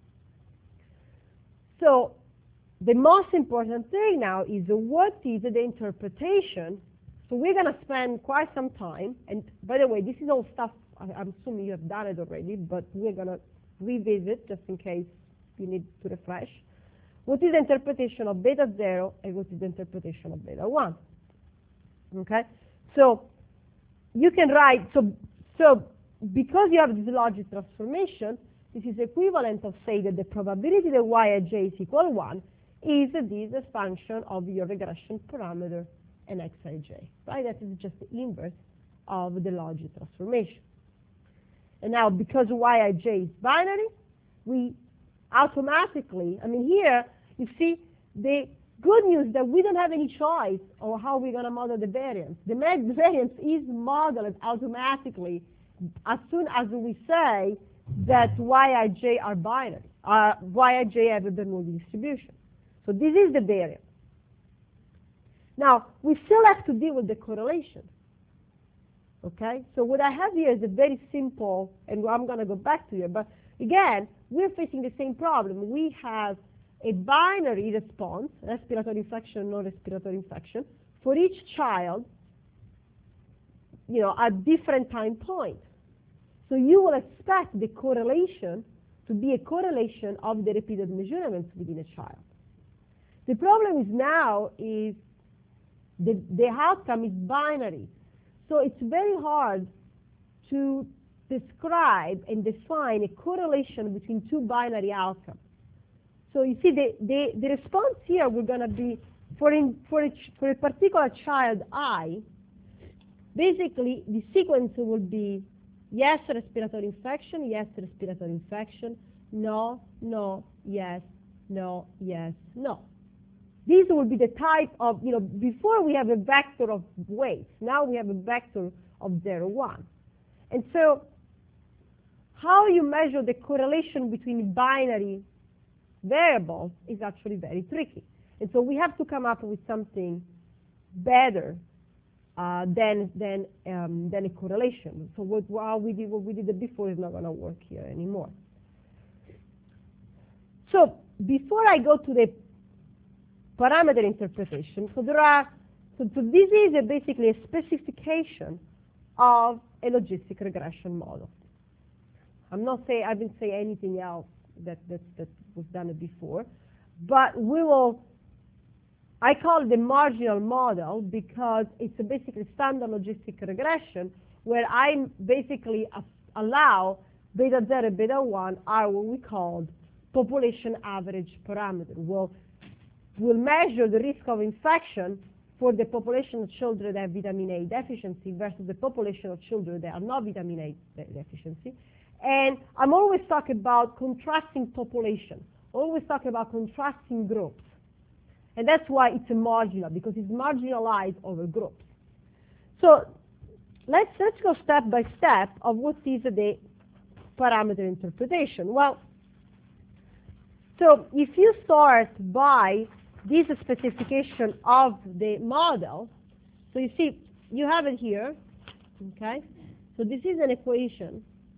So the most important thing now is what is the interpretation. So we're going to spend quite some time, and by the way, this is all stuff, I'm assuming you have done it already, but we're going to revisit just in case you need to refresh. What is the interpretation of beta 0 and what is the interpretation of beta 1? Okay? So you can write, so because you have this logic transformation, this is equivalent of saying that the probability that Yij is equal to 1 is this function of your regression parameter and Xij, right? That is just the inverse of the logic transformation. And now, because Yij is binary, we automatically, here, you see, the good news that we don't have any choice of how we're going to model the variance. The variance is modeled automatically as soon as we say that Yij are binary. Yij have a Bernoulli distribution. So this is the variance. Now, we still have to deal with the correlation. Okay? So what I have here is a very simple, and I'm going to go back to it, but again, we're facing the same problem. We have a binary response, respiratory infection, non-respiratory infection, for each child, at different time points. So you will expect the correlation to be a correlation of the repeated measurements within a child. The problem is now is the outcome is binary. So it's very hard to describe and define a correlation between two binary outcomes. So you see, the response here we're going to be, for a particular child I, basically the sequence will be yes, respiratory infection, yes, respiratory infection, no, no, yes, no, yes, no. These will be the type of, before we have a vector of weights, now we have a vector of 0, 1. And so how you measure the correlation between binary variables is actually very tricky. And so we have to come up with something better than a correlation. So what we did before is not going to work here anymore. So before I go to the parameter interpretation, so this is basically a specification of a logistic regression model. I didn't say anything else that was done before, but I call it the marginal model because it's basically standard logistic regression where I basically allow beta 0 and beta 1 are what we call population average parameter. We'll measure the risk of infection for the population of children that have vitamin A deficiency versus the population of children that are not vitamin A deficiency. And I'm always talking about contrasting population, always talking about contrasting groups. And that's why it's a marginal, because it's marginalized over groups. So let's go step by step of what is the parameter interpretation. Well, so if you start by this specification of the model, so you see, you have it here, okay? So this is an equation.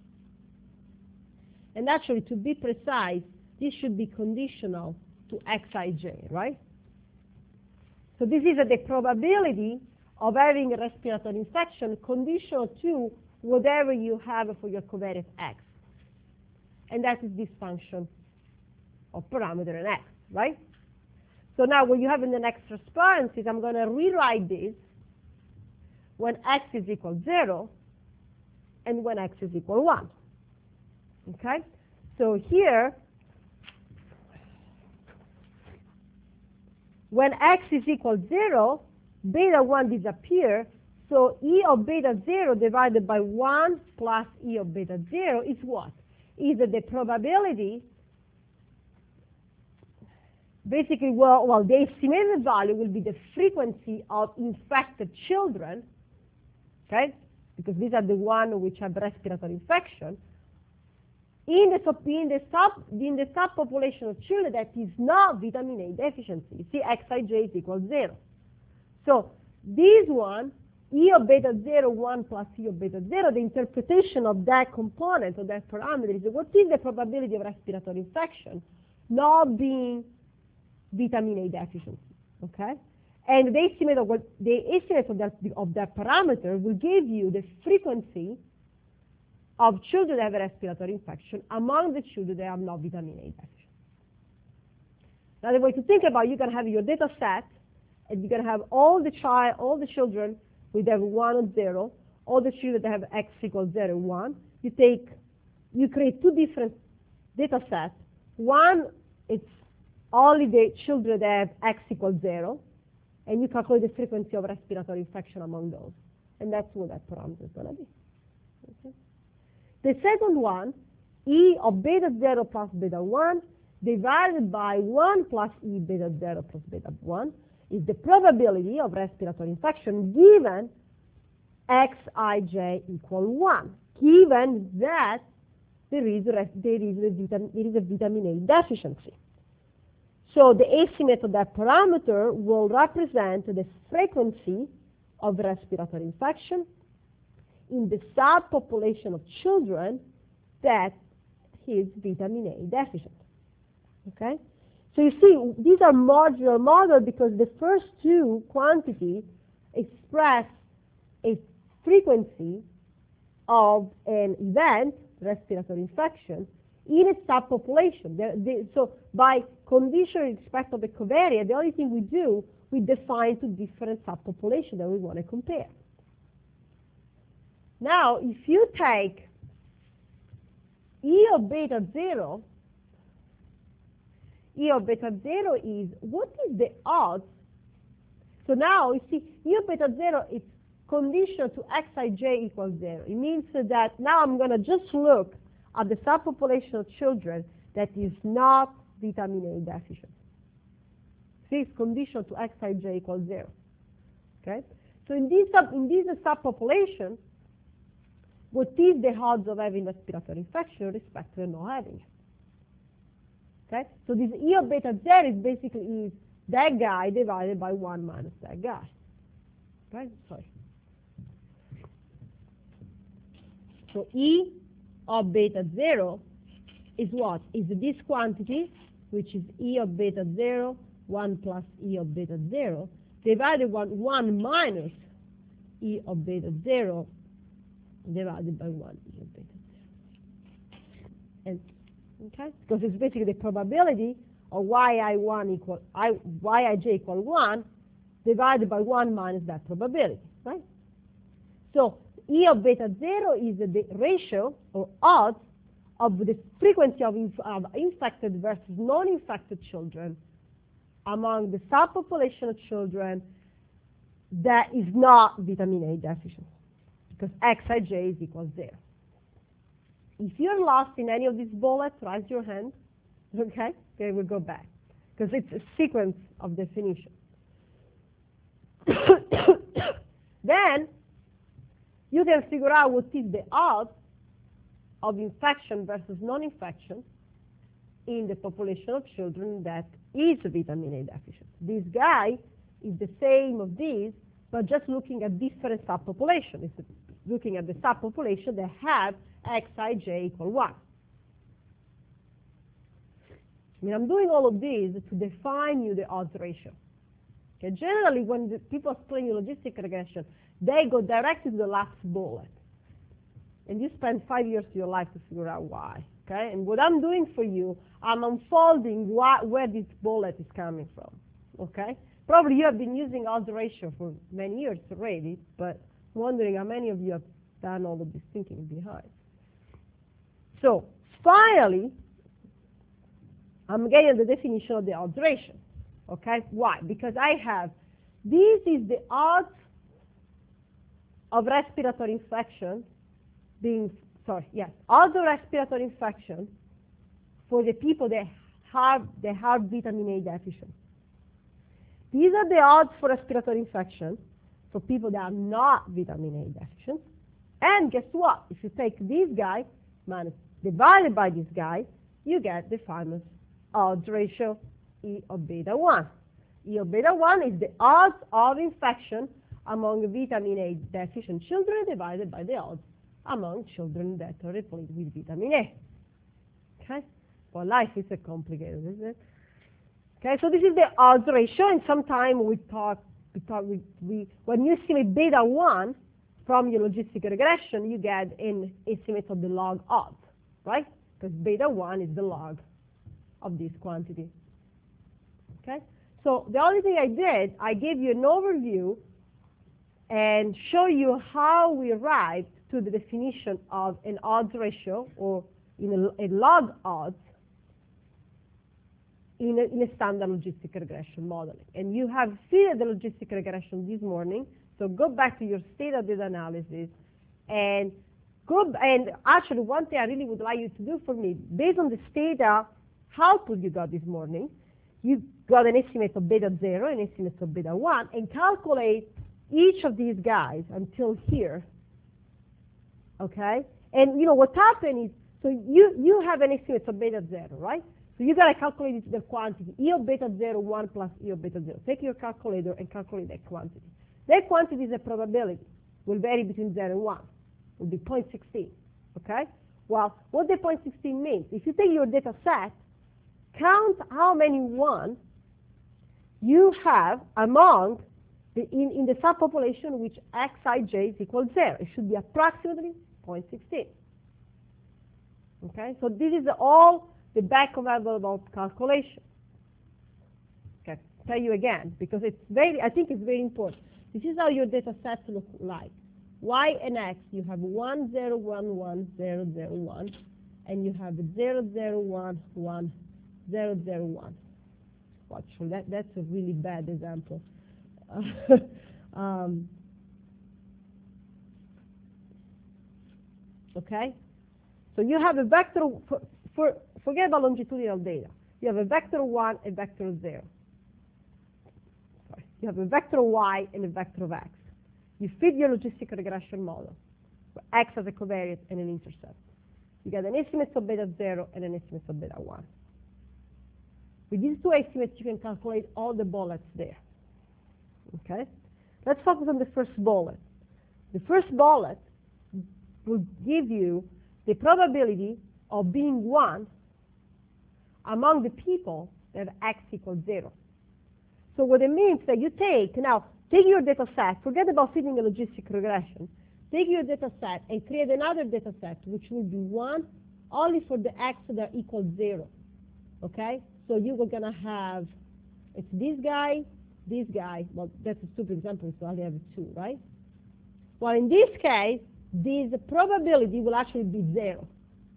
And actually, to be precise, this should be conditional to Xij, right? So this is the probability of having a respiratory infection conditional to whatever you have for your covariate X. And that is this function of parameter in X, right? So now what you have in the next transparency is I'm going to rewrite this when X is equal 0 and when X is equal 1. Okay? So here, when X is equal 0, beta 1 disappears, so E of beta 0 divided by 1 plus E of beta 0 is what? Is the probability, basically, well, the estimated value will be the frequency of infected children, okay? Because these are the ones which have respiratory infection, in the subpopulation of children that is not vitamin A deficiency. You see, Xij is equal 0. So this one, E of beta 0, 1 plus E of beta 0, the interpretation of that component, of that parameter, is what is the probability of respiratory infection not being vitamin A deficiency, okay? And the estimate of that parameter will give you the frequency of children that have a respiratory infection among the children that are not vitamin A deficient. Now the way to think about it, you can have your data set, and you can have all the children with have 1 and 0, all the children that have X equals 0 and 1. You create two different data sets. One, it's only the children that have X equals 0, and you calculate the frequency of respiratory infection among those. And that's what that parameter is going to be. Okay? The second one, E of beta 0 plus beta 1 divided by 1 plus E beta 0 plus beta 1 is the probability of respiratory infection given Xij equal 1, given that there is a vitamin A deficiency. So the estimate of that parameter will represent the frequency of respiratory infection in the subpopulation of children that is vitamin A deficient. Okay? So you see, these are marginal models because the first two quantities express a frequency of an event, respiratory infection, in a subpopulation. So by condition with respect to the covariate, the only thing we do, we define two different subpopulations that we want to compare. Now, if you take E of beta 0, E of beta 0 is, what is the odds? So now, you see, E of beta 0 is conditional to Xij equals 0. It means that now I'm going to just look at the subpopulation of children that is not vitamin A deficient. See, it's conditional to Xij equals 0. Okay? So in this subpopulation, what is the odds of having respiratory infection with respect to not having it? Okay? So this E of beta Z is basically that guy divided by 1 minus that guy. Right? Sorry. So E of beta 0 is what? Is this quantity, which is E of beta 0, 1 plus E of beta 0, divided by 1 minus E of beta 0, divided by 1 E of beta 0. And, okay? Because it's basically the probability of Yi1 equal, Yij equal 1, divided by 1 minus that probability, right? So E of beta 0 is the ratio or odds of the frequency of infected versus non-infected children among the subpopulation of children that is not vitamin A deficient, because Xij is equal 0. If you're lost in any of these bullets, raise your hand, okay? Okay, we'll go back, because it's a sequence of definition. Then you can figure out what is the odds of infection versus non-infection in the population of children that is vitamin A deficient. This guy is the same of these, but just looking at different subpopulations. It's looking at the subpopulation that have Xij equal 1. I mean, I'm doing all of these to define you the odds ratio. Okay, generally, when the people explain you logistic regression, they go directly to the last bullet. And you spend 5 years of your life to figure out why. Okay? And what I'm doing for you, I'm unfolding where this bullet is coming from. Okay? Probably you have been using odds ratio for many years already, but I'm wondering how many of you have done all of this thinking behind. So finally, I'm getting the definition of the odds ratio. Okay? Why? Because I have, this is the odds of respiratory infection being, odds of respiratory infection for the people that have vitamin A deficient. These are the odds for respiratory infection for people that are not vitamin A deficient. And guess what? If you take this guy minus divided by this guy, you get the famous odds ratio E of beta 1. E of beta 1 is the odds of infection among vitamin A deficient children divided by the odds among children that are replete with vitamin A. Okay? Well, life is a complicated, isn't it? Okay, so this is the odds ratio, and sometimes when you estimate beta 1 from your logistic regression, you get an estimate of the log odds, right? Because beta 1 is the log of this quantity. Okay? So the only thing I did, I gave you an overview and show you how we arrived to the definition of an odds ratio, or in a log odds, in a standard logistic regression modeling. And you have seen the logistic regression this morning, so go back to your Stata data analysis and actually one thing I really would like you to do for me, based on the Stata output you got this morning, you got an estimate of beta 0, an estimate of beta 1, and calculate each of these guys until here. Okay? And you know what happened is, so you have an estimate of beta 0, right? So you got to calculate the quantity, E of beta 0, 1 plus E of beta 0. Take your calculator and calculate that quantity. That quantity is a probability. Will vary between 0 and 1. Will be 0.16. Okay? Well, what the 0.16 means, if you take your data set, count how many 1 you have among in the subpopulation which Xij is equal to 0. It should be approximately 0.16. Okay? So this is all the back of envelope calculation. Okay, tell you again, because it's I think it's very important. This is how your data sets look like. Y and X, you have 1, 0, 1, 1, 0, 0, 1, and you have 0, 0, 1, 1, 0, 0, 1. Watch, that's a really bad example. Okay? So you have a vector, forget about longitudinal data. You have a vector 1 and vector 0. Sorry. You have a vector y and a vector of x. You fit your logistic regression model, where x has a covariate and an intercept. You get an estimate of beta 0 and an estimate of beta 1. With these two estimates, you can calculate all the bullets there. Okay? Let's focus on the first bullet. The first bullet will give you the probability of being 1 among the people that x equals 0. So what it means that you take your data set, forget about fitting a logistic regression, take your data set and create another data set which will be 1 only for the x that equals 0. Okay? So you are going to have, it's this guy, well, that's a stupid example, so I only have 2, right? Well, in this case, this probability will actually be 0.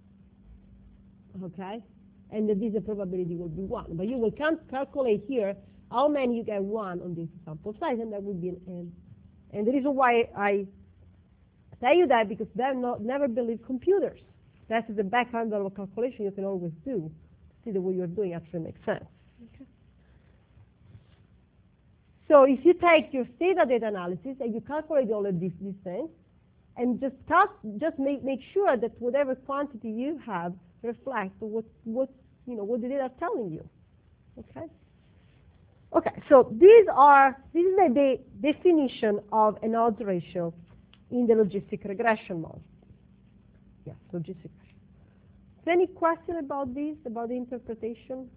Okay? And this probability will be 1. But you will calculate here how many you get 1 on this sample size, and that would be an n. And the reason why I tell you that, because never believe computers. That is the background level calculation you can always do. See that what you're doing actually makes sense. Okay. So if you take your theta data analysis and you calculate all of these things, and just make sure that whatever quantity you have reflects what the data are telling you. Okay. Okay. So this is the definition of an odds ratio in the logistic regression model. Yes, logistic regression. Any question about this, about the interpretation?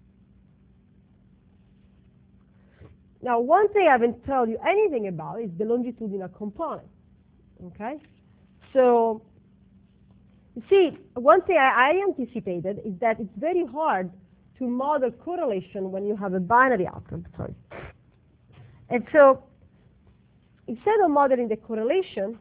Now, one thing I haven't told you anything about is the longitudinal component. Okay? So, you see, one thing I anticipated is that it's very hard to model correlation when you have a binary outcome. Sorry. And so, instead of modeling the correlation,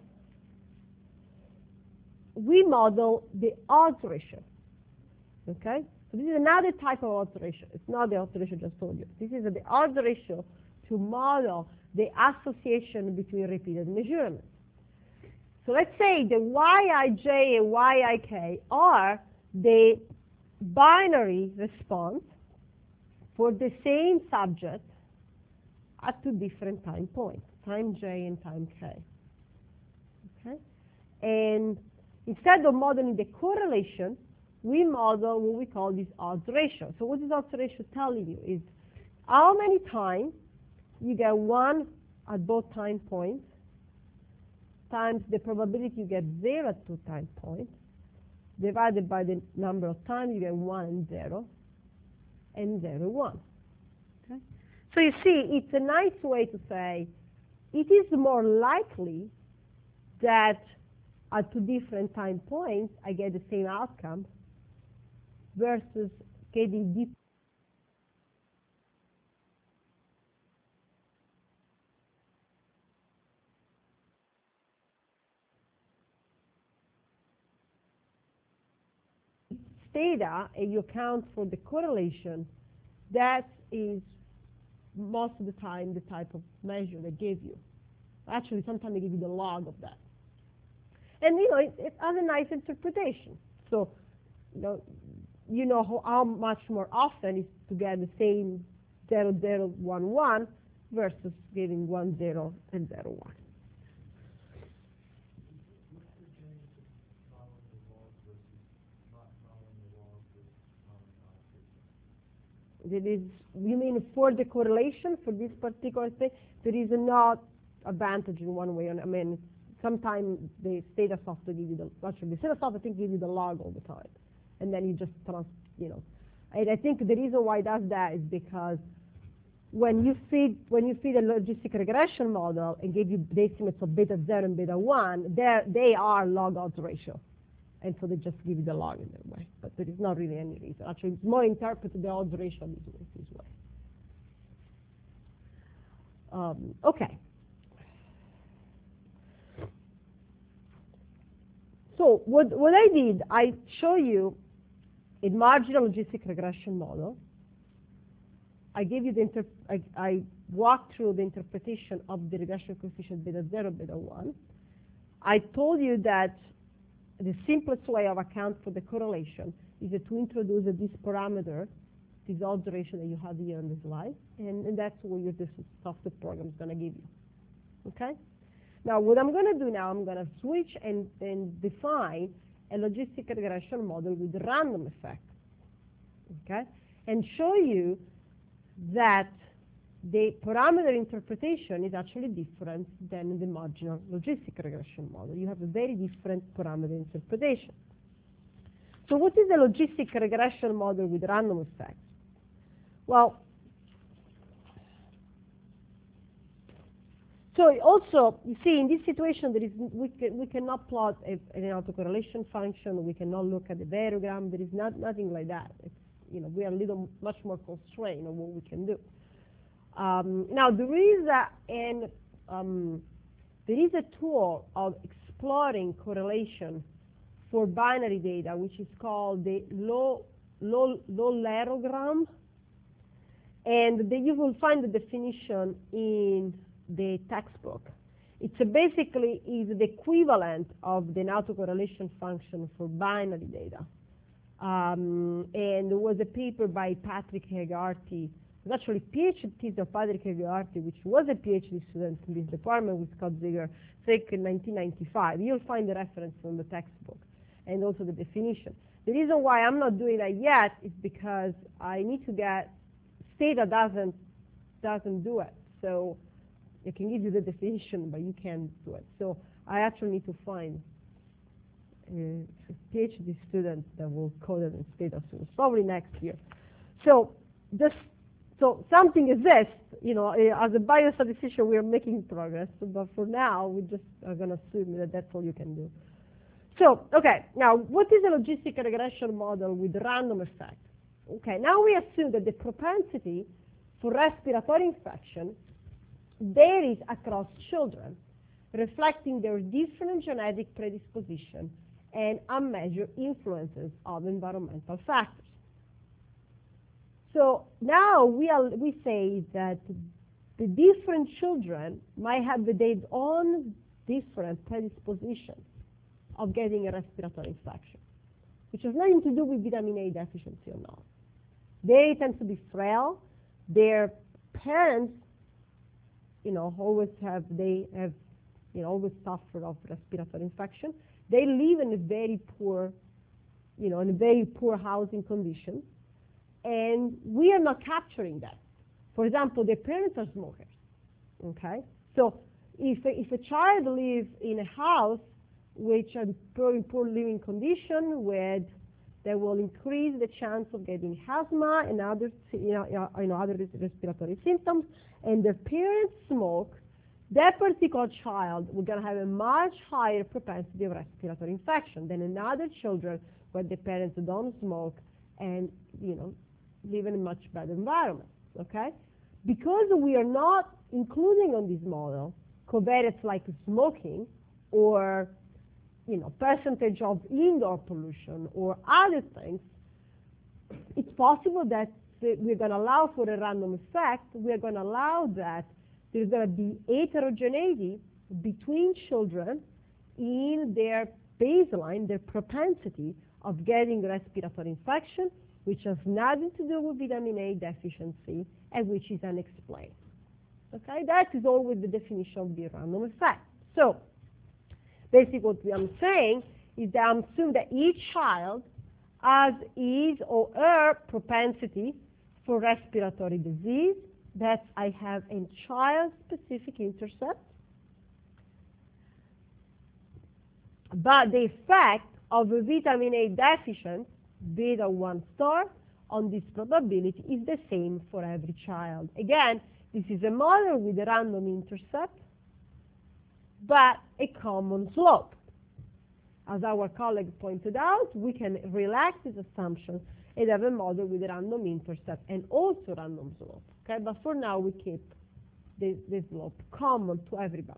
we model the odds ratio. Okay? So this is another type of odds ratio. It's not the odds ratio I just told you. This is the odds ratio to model the association between repeated measurements. So let's say the Yij and Yik are the binary response for the same subject at 2 different time points, time j and time k. Okay? And instead of modeling the correlation, we model what we call this odds ratio. So what is odds ratio telling you is how many times you get 1 at both time points times the probability you get 0 at 2 time points divided by the number of times you get 1 and 0 and 0, 1. Okay? So you see, it's a nice way to say it is more likely that at 2 different time points I get the same outcome versus getting deep. Theta, and you account for the correlation, that is most of the time the type of measure they give you. Actually, sometimes they give you the log of that. And it has a nice interpretation. So, how much more often is to get the same 0, 0, 1, 1 versus getting 1, 0, and 0, 1. It is, you mean for the correlation for this particular thing? There is not advantage in one way. I mean, sometimes the Stata software give you the Stata software gives you the log all the time, and then you just And I think the reason why it does that is because when you feed a logistic regression model and give you the estimates of beta 0 and beta 1, they are log odds ratio. And so they just give you the log in that way. But there is not really any reason. Actually, it's more interpreted the odds ratio this way. Okay. So what I did, I show you a marginal logistic regression model. I gave you I walked through the interpretation of the regression coefficient beta 0, beta 1. I told you that the simplest way of account for the correlation is to introduce this parameter, this odds ratio that you have here on the slide, and that's what this software program is going to give you. Okay? Now, what I'm going to do now, I'm going to switch and define a logistic regression model with random effect. Okay? and show you that the parameter interpretation is actually different than the marginal logistic regression model. You have a very different parameter interpretation. So what is a logistic regression model with random effects? Well, so also, you see, in this situation, we cannot plot an autocorrelation function. We cannot look at the variogram. There is nothing like that. It's, we are much more constrained on what we can do. Now, there is a tool of exploring correlation for binary data, which is called the Low-Lerogram, and you will find the definition in the textbook. It's basically is the equivalent of the autocorrelation function for binary data. And there was a paper by Patrick Hegarty. It was actually PhD thesis of Patrick Hegarty, which was a PhD student in this department with Scott Ziegler, I think in 1995. You'll find the reference from the textbook and also the definition. The reason why I'm not doing that yet is because I need to get Stata doesn't do it. So I can give you the definition, but you can't do it. So I actually need to find a PhD student that will code it in Stata soon, probably next year. So something exists. As a biostatistician, we are making progress. But for now, we just are going to assume that that's all you can do. So, okay, now what is a logistic regression model with random effect? Okay, now we assume that the propensity for respiratory infection varies across children, reflecting their different genetic predisposition and unmeasured influences of environmental factors. So now we say that the different children might have their own different predisposition of getting a respiratory infection, which has nothing to do with vitamin A deficiency or not. They tend to be frail. Their parents, always always suffer of respiratory infection. They live in a very poor, housing conditions, and we are not capturing that. For example, their parents are smokers. Okay, so if a child lives in a house which are poor living condition, where they will increase the chance of getting asthma and other, other respiratory symptoms, and the parents smoke, that particular child will going to have a much higher propensity of respiratory infection than another children where the parents don't smoke and live in a much better environment. Okay, because we are not including on this model covariates like smoking or percentage of indoor pollution or other things, it's possible that we're going to allow for a random effect. We're going to allow that there's going to be heterogeneity between children in their baseline, their propensity of getting respiratory infection, which has nothing to do with vitamin A deficiency and which is unexplained. Okay, that is always the definition of the random effect. So basically what I'm saying is that I'm assuming that each child has his or her propensity for respiratory disease, that I have a child-specific intercept. But the effect of a vitamin A deficient, beta 1 star, on this probability is the same for every child. Again, this is a model with a random intercept, but a common slope. As our colleague pointed out, we can relax this assumption and have a model with a random intercept and also random slope. Okay, but for now we keep this slope common to everybody.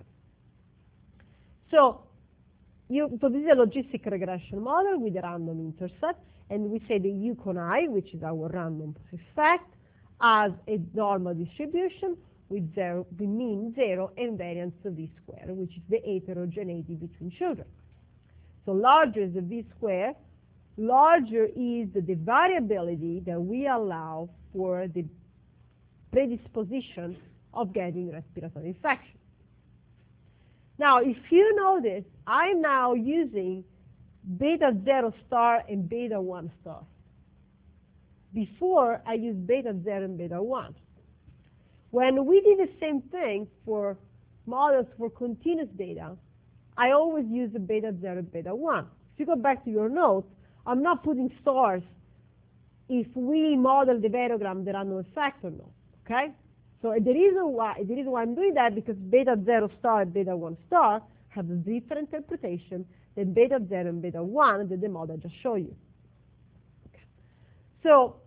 So this is a logistic regression model with a random intercept, and we say the U con I, which is our random effect, has a normal distribution with mean 0 and variance of V square, which is the heterogeneity between children. So larger is the V square, larger is the variability that we allow for the predisposition of getting respiratory infection. Now, if you notice, I'm now using beta 0 star and beta 1 star. before I used beta 0 and beta 1. When we did the same thing for models for continuous data, I always use the beta 0 and beta 1. If you go back to your notes, I'm not putting stars if we model the variogram, the random effect or not, okay? So the reason why I'm doing that, because beta 0 star and beta 1 star have a different interpretation than beta 0 and beta 1 that the model just showed you. Okay. So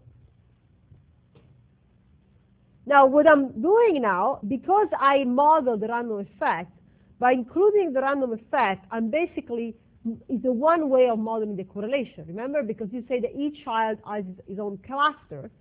now what I'm doing now, because I modeled the random effect, by including the random effect, I'm basically, it's a one way of modeling the correlation. Remember, because you say that each child has his own cluster,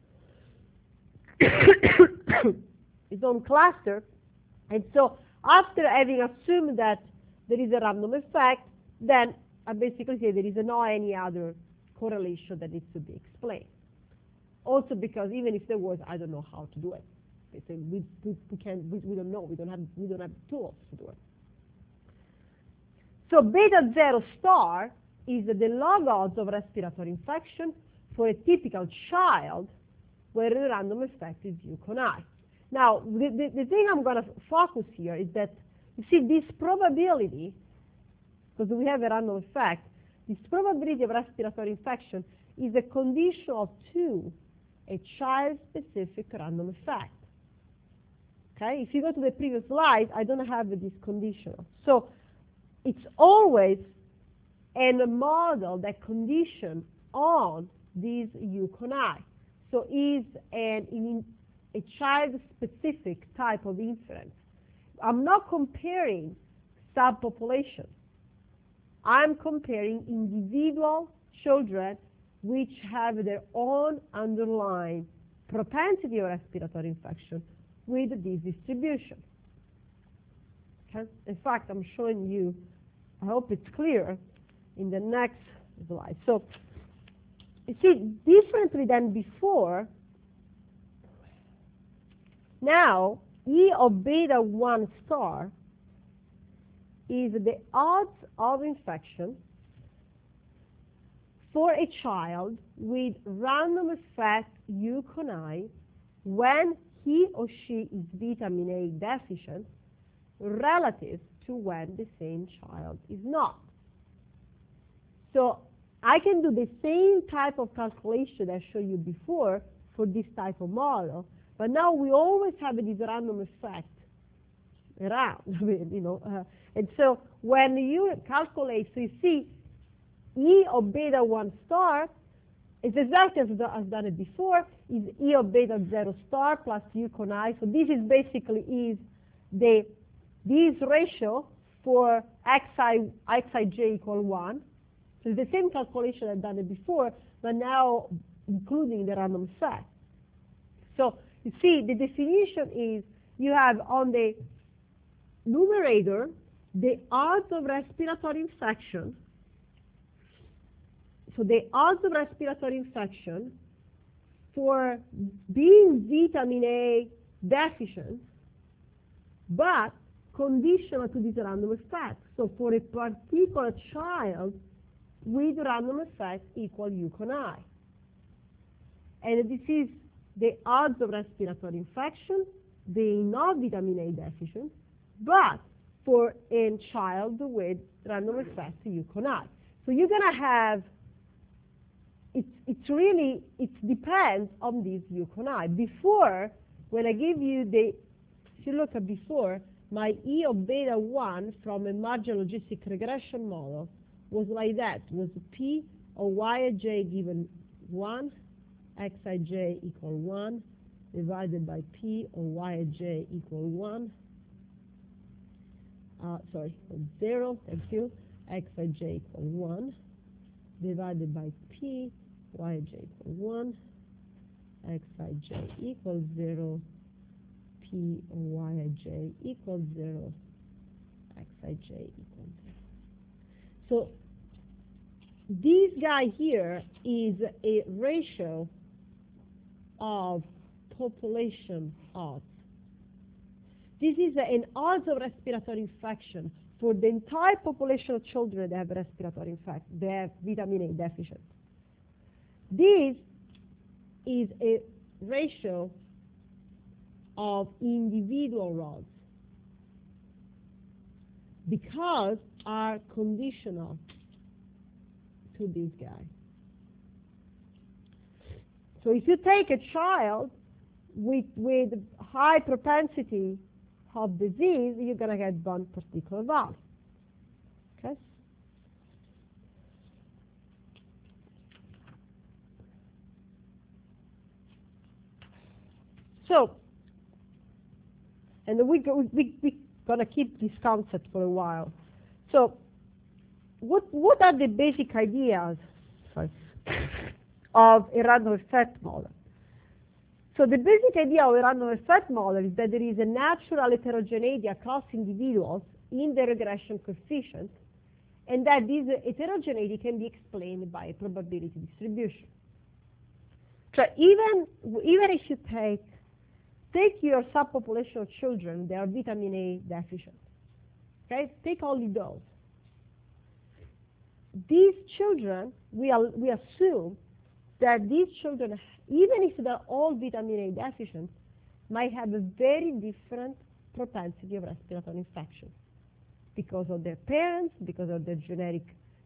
its own cluster, and so after having assumed that there is a random effect, then I basically say there is not any other correlation that needs to be explained. Also because even if there was, I don't know how to do it. We don't know. We don't have tools to do it. So beta 0 star is the log odds of respiratory infection for a typical child where the random effect is U con I. Now, the thing I'm going to focus here is that, you see, this probability, because we have a random effect, this probability of respiratory infection is a conditional to a child-specific random effect. Okay? If you go to the previous slide, I don't have this conditional. So it's always a model that condition on this U con I. So is a child-specific type of inference. I'm not comparing subpopulation. I'm comparing individual children which have their own underlying propensity of respiratory infection with this distribution. Okay? In fact, I'm showing you, I hope it's clear, in the next slide. So, you see, differently than before, now E of beta 1 star is the odds of infection for a child with random effect U con I when he or she is vitamin A deficient relative to when the same child is not. So I can do the same type of calculation I showed you before for this type of model, but now we always have this random effect around. I mean, you know, and so when you calculate, so you see, E of beta 1 star is exactly as I've done it before, is E of beta 0 star plus U con I. So this is basically this ratio for xij equal 1. So it's the same calculation I've done it before, but now including the random effect. So you see, the definition is you have on the numerator the odds of respiratory infection. So the odds of respiratory infection for being vitamin A deficient, but conditional to this random effect. So for a particular child with random effect equal U con I. And this is the odds of respiratory infection being not vitamin A deficient, but for a child with random effect U con I. So you're going to have, it depends on this U con I. Before, when I give you if you look at before, my E of beta 1 from a marginal logistic regression model was like that, was P of Yij given 1, Xij equal 1, divided by P of Yij equal 1, 0, thank you, Xij equal 1, divided by P, Yj equal 1, Xij equals 0, P of Yij equals 0, Xij equals 0. So this guy here is a ratio of population odds. This is an odds of respiratory infection for the entire population of children that have respiratory infection, they have vitamin A deficient. This is a ratio of individual rods because are conditional to this guy. So if you take a child with high propensity of disease, you're going to get one particular value. Okay? So, and we're going to keep this concept for a while. So, what are the basic ideas of a random effect model? So the basic idea of a random effect model is that there is a natural heterogeneity across individuals in the regression coefficient, and that this heterogeneity can be explained by a probability distribution. So even if you take your subpopulation of children that are vitamin A deficient, okay? Take only those. These children, we assume that these children, even if they're all vitamin A deficient, might have a very different propensity of respiratory infection because of their parents, because of their genetic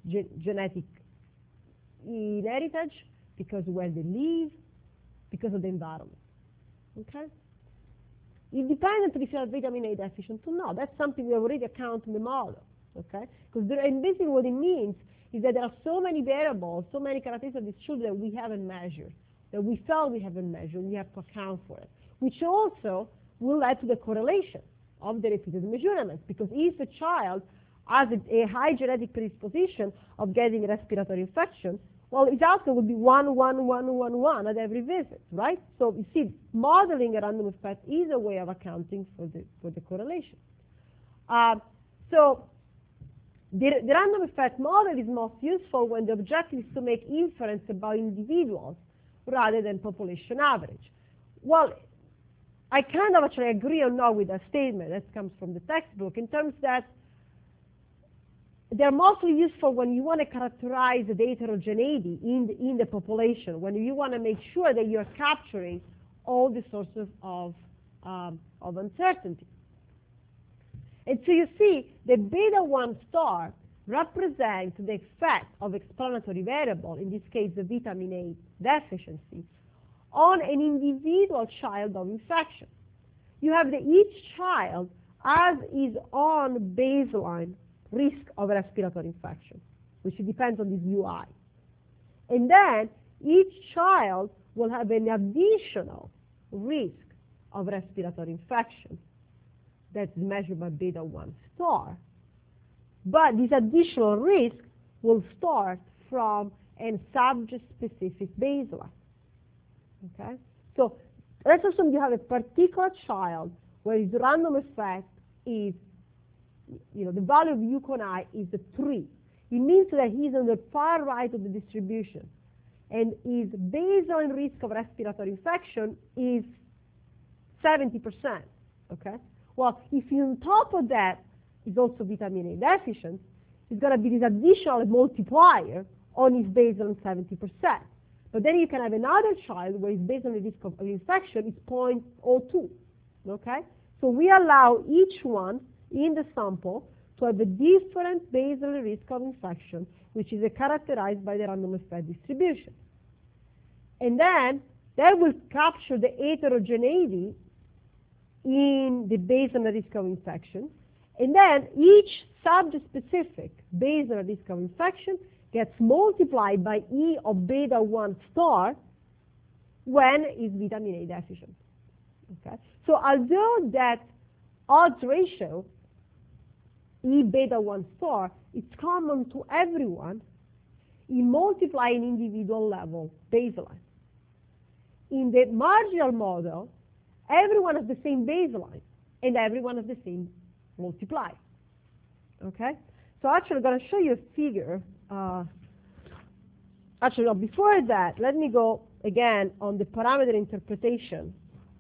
heritage, because of where they live, because of the environment. Okay? Independently if you are vitamin A deficient or not, that's something we already account in the model. Okay? Because basically what it means is that there are so many variables, so many characteristics of these children that we haven't measured, that we felt we haven't measured, we have to account for it, which also will add to the correlation of the repeated measurements, because if a child has a high genetic predisposition of getting respiratory infection, well, its outcome would be 1, 1, 1, 1, 1 at every visit, right? So you see, modeling a random effect is a way of accounting for the correlation. So the random effect model is most useful when the objective is to make inference about individuals rather than population average. Well, I kind of actually agree or not with that statement. That comes from the textbook in terms that they're mostly useful when you want to characterize the heterogeneity in the population, when you want to make sure that you're capturing all the sources of uncertainty. And so you see, the beta 1 star represents the effect of explanatory variable, in this case the vitamin A deficiency, on an individual child of infection. You have that each child has his own baseline risk of respiratory infection, which depends on this UI. And then each child will have an additional risk of respiratory infection that's measured by beta 1 star. But this additional risk will start from a subject-specific baseline. Okay? So let's assume you have a particular child where his random effect is, the value of UConI is 3. It means that he's on the far right of the distribution, and his baseline risk of respiratory infection is 70%. Okay? Well, if on top of that is also vitamin A deficient, it's going to be this additional multiplier on his baseline 70%. But then you can have another child where his baseline risk of infection is 0.02. Okay? So we allow each one in the sample to have a different baseline risk of infection, which is characterized by the random effect distribution. And then that will capture the heterogeneity in the baseline risk of infection. And then each subject-specific baseline risk of infection gets multiplied by E of beta 1 star when it's vitamin A deficient. Okay? So although that odds ratio, E beta 1 star, is common to everyone, it multiplies an individual level baseline. In the marginal model, everyone has the same baseline, and everyone has the same multiplier. Okay? So actually, I'm going to show you a figure. Actually, no, before that, let me go again on the parameter interpretation.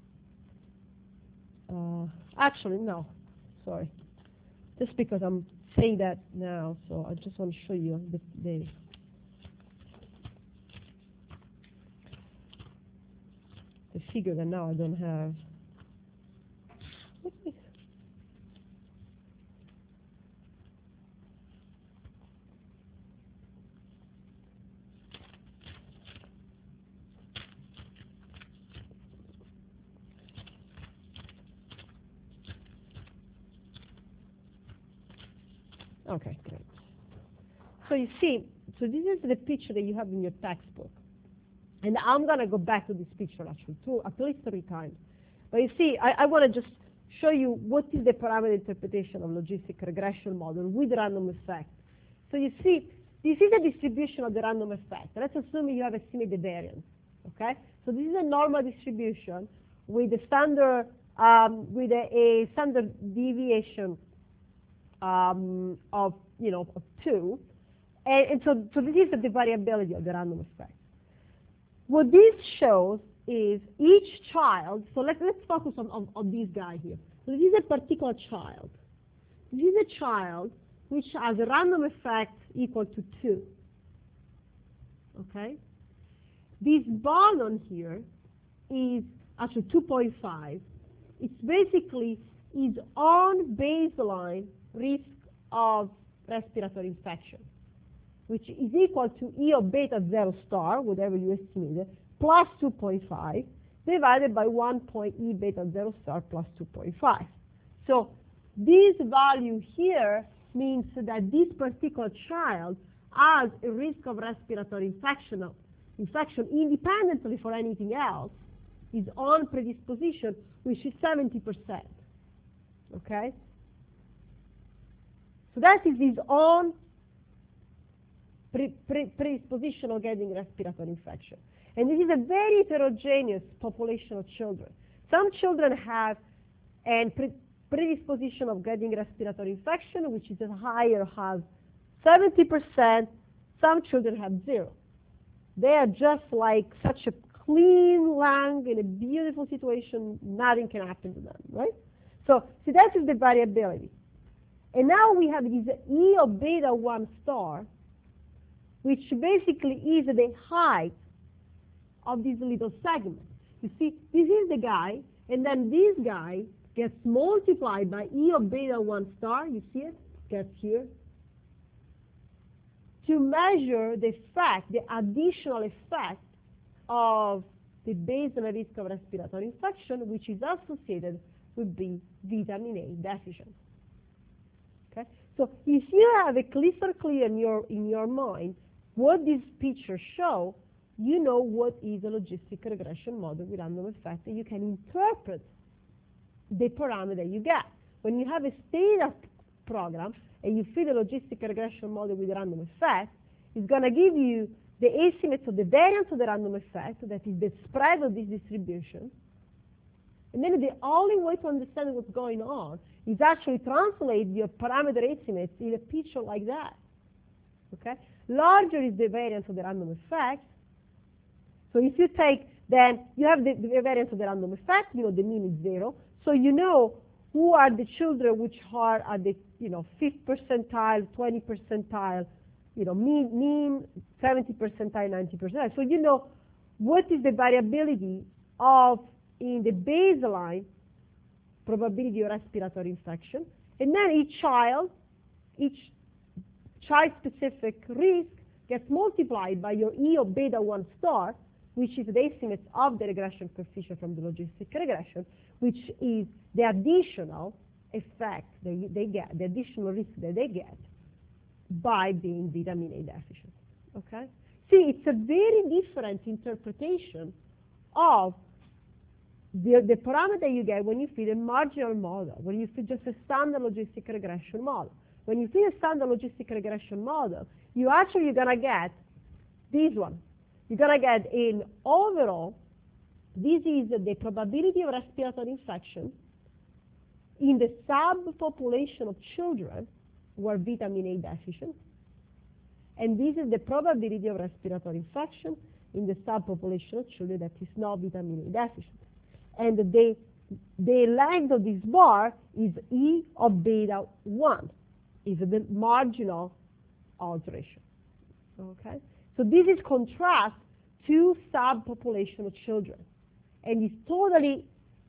Actually, no, sorry. Just because I'm saying that now, so I just want to show you the the figure that now I don't have. Okay, great. So you see, so this is the picture that you have in your textbook. And I'm going to go back to this picture actually, at least 3 times. But you see, I want to just show you what is the parameter interpretation of logistic regression model with random effect. So you see, this is a distribution of the random effect. Let's assume you have estimated variance. Okay? So this is a normal distribution with a standard, a standard deviation of 2. And so this is the variability of the random effect. What this shows is each child, so let's focus on this guy here. So this is a particular child. This is a child which has a random effect equal to 2. Okay? This boson here is actually 2.5. It's basically his own baseline risk of respiratory infection, which is equal to E of beta 0 star, whatever you estimate it, plus 2.5, divided by 1 point E beta 0 star plus 2.5. So this value here means that this particular child has a risk of respiratory infection independently for anything else, his own predisposition, which is 70%. Okay? So that is his own predisposition of getting respiratory infection. And this is a very heterogeneous population of children. Some children have a predisposition of getting respiratory infection, which is higher, has 70%. Some children have 0. They are just like such a clean lung in a beautiful situation, nothing can happen to them, right? So see, that is the variability. And now we have this E of beta 1 star, which basically is the height of this little segment. You see, this is the guy, and then this guy gets multiplied by E of beta 1 star, you see it? Gets here. To measure the effect, the additional effect of the baseline risk of respiratory infection, which is associated with the vitamin A deficiency. Okay? So if you have a crystal clear in your mind what these pictures show, you know what is a logistic regression model with random effect, and you can interpret the parameter you get. When you have a state program and you feed a logistic regression model with random effect, it's going to give you the estimates of the variance of the random effect, that is the spread of this distribution. And then the only way to understand what's going on is actually translate your parameter estimates in a picture like that. Okay? Larger is the variance of the random effect. So if you take, then you have the variance of the random effect, the mean is 0. So you know who are the children which are at the 5th percentile, 20th percentile, mean 70 percentile, 90 percentile. So you know what is the variability of in the baseline probability of respiratory infection, and then each child-specific risk gets multiplied by your E of beta 1 star, which is the estimate of the regression coefficient from the logistic regression, which is the additional effect they get, the additional risk that they get by being vitamin A deficient. Okay? See, it's a very different interpretation of the parameter you get when you feed a marginal model, when you feed just a standard logistic regression model. When you feed a standard logistic regression model, you're going to get this one. You're going to get in overall, this is the probability of respiratory infection in the subpopulation of children who are vitamin A deficient. And this is the probability of respiratory infection in the subpopulation of children that is not vitamin A deficient. And the length of this bar is E of beta 1, is the marginal alteration. Okay? So this is contrast to subpopulation of children. and it's totally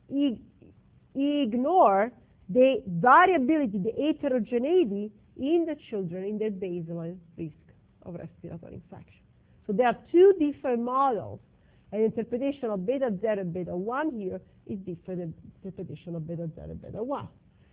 ignore the variability, the heterogeneity in the children in their baseline risk of respiratory infection. So there are two different models. An interpretation of beta 0 and beta 1 here is different than interpretation of beta 0 and beta 1.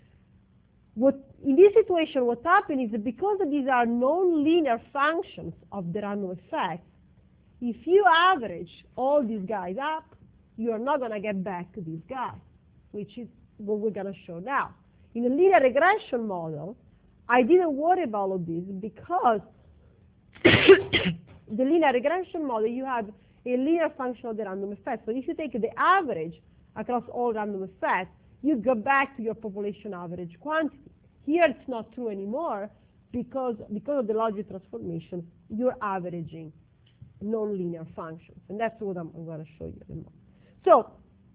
In this situation, what happened is that because these are non-linear functions of the random effect, if you average all these guys up, you are not going to get back to this guy, which is what we're going to show now. In a linear regression model, I didn't worry about all of this because the linear regression model, you have a linear function of the random effect. So if you take the average across all random effects, you go back to your population average quantity. Here it's not true anymore because of the logic transformation, you're averaging non-linear functions. And that's what I'm going to show you in a moment. So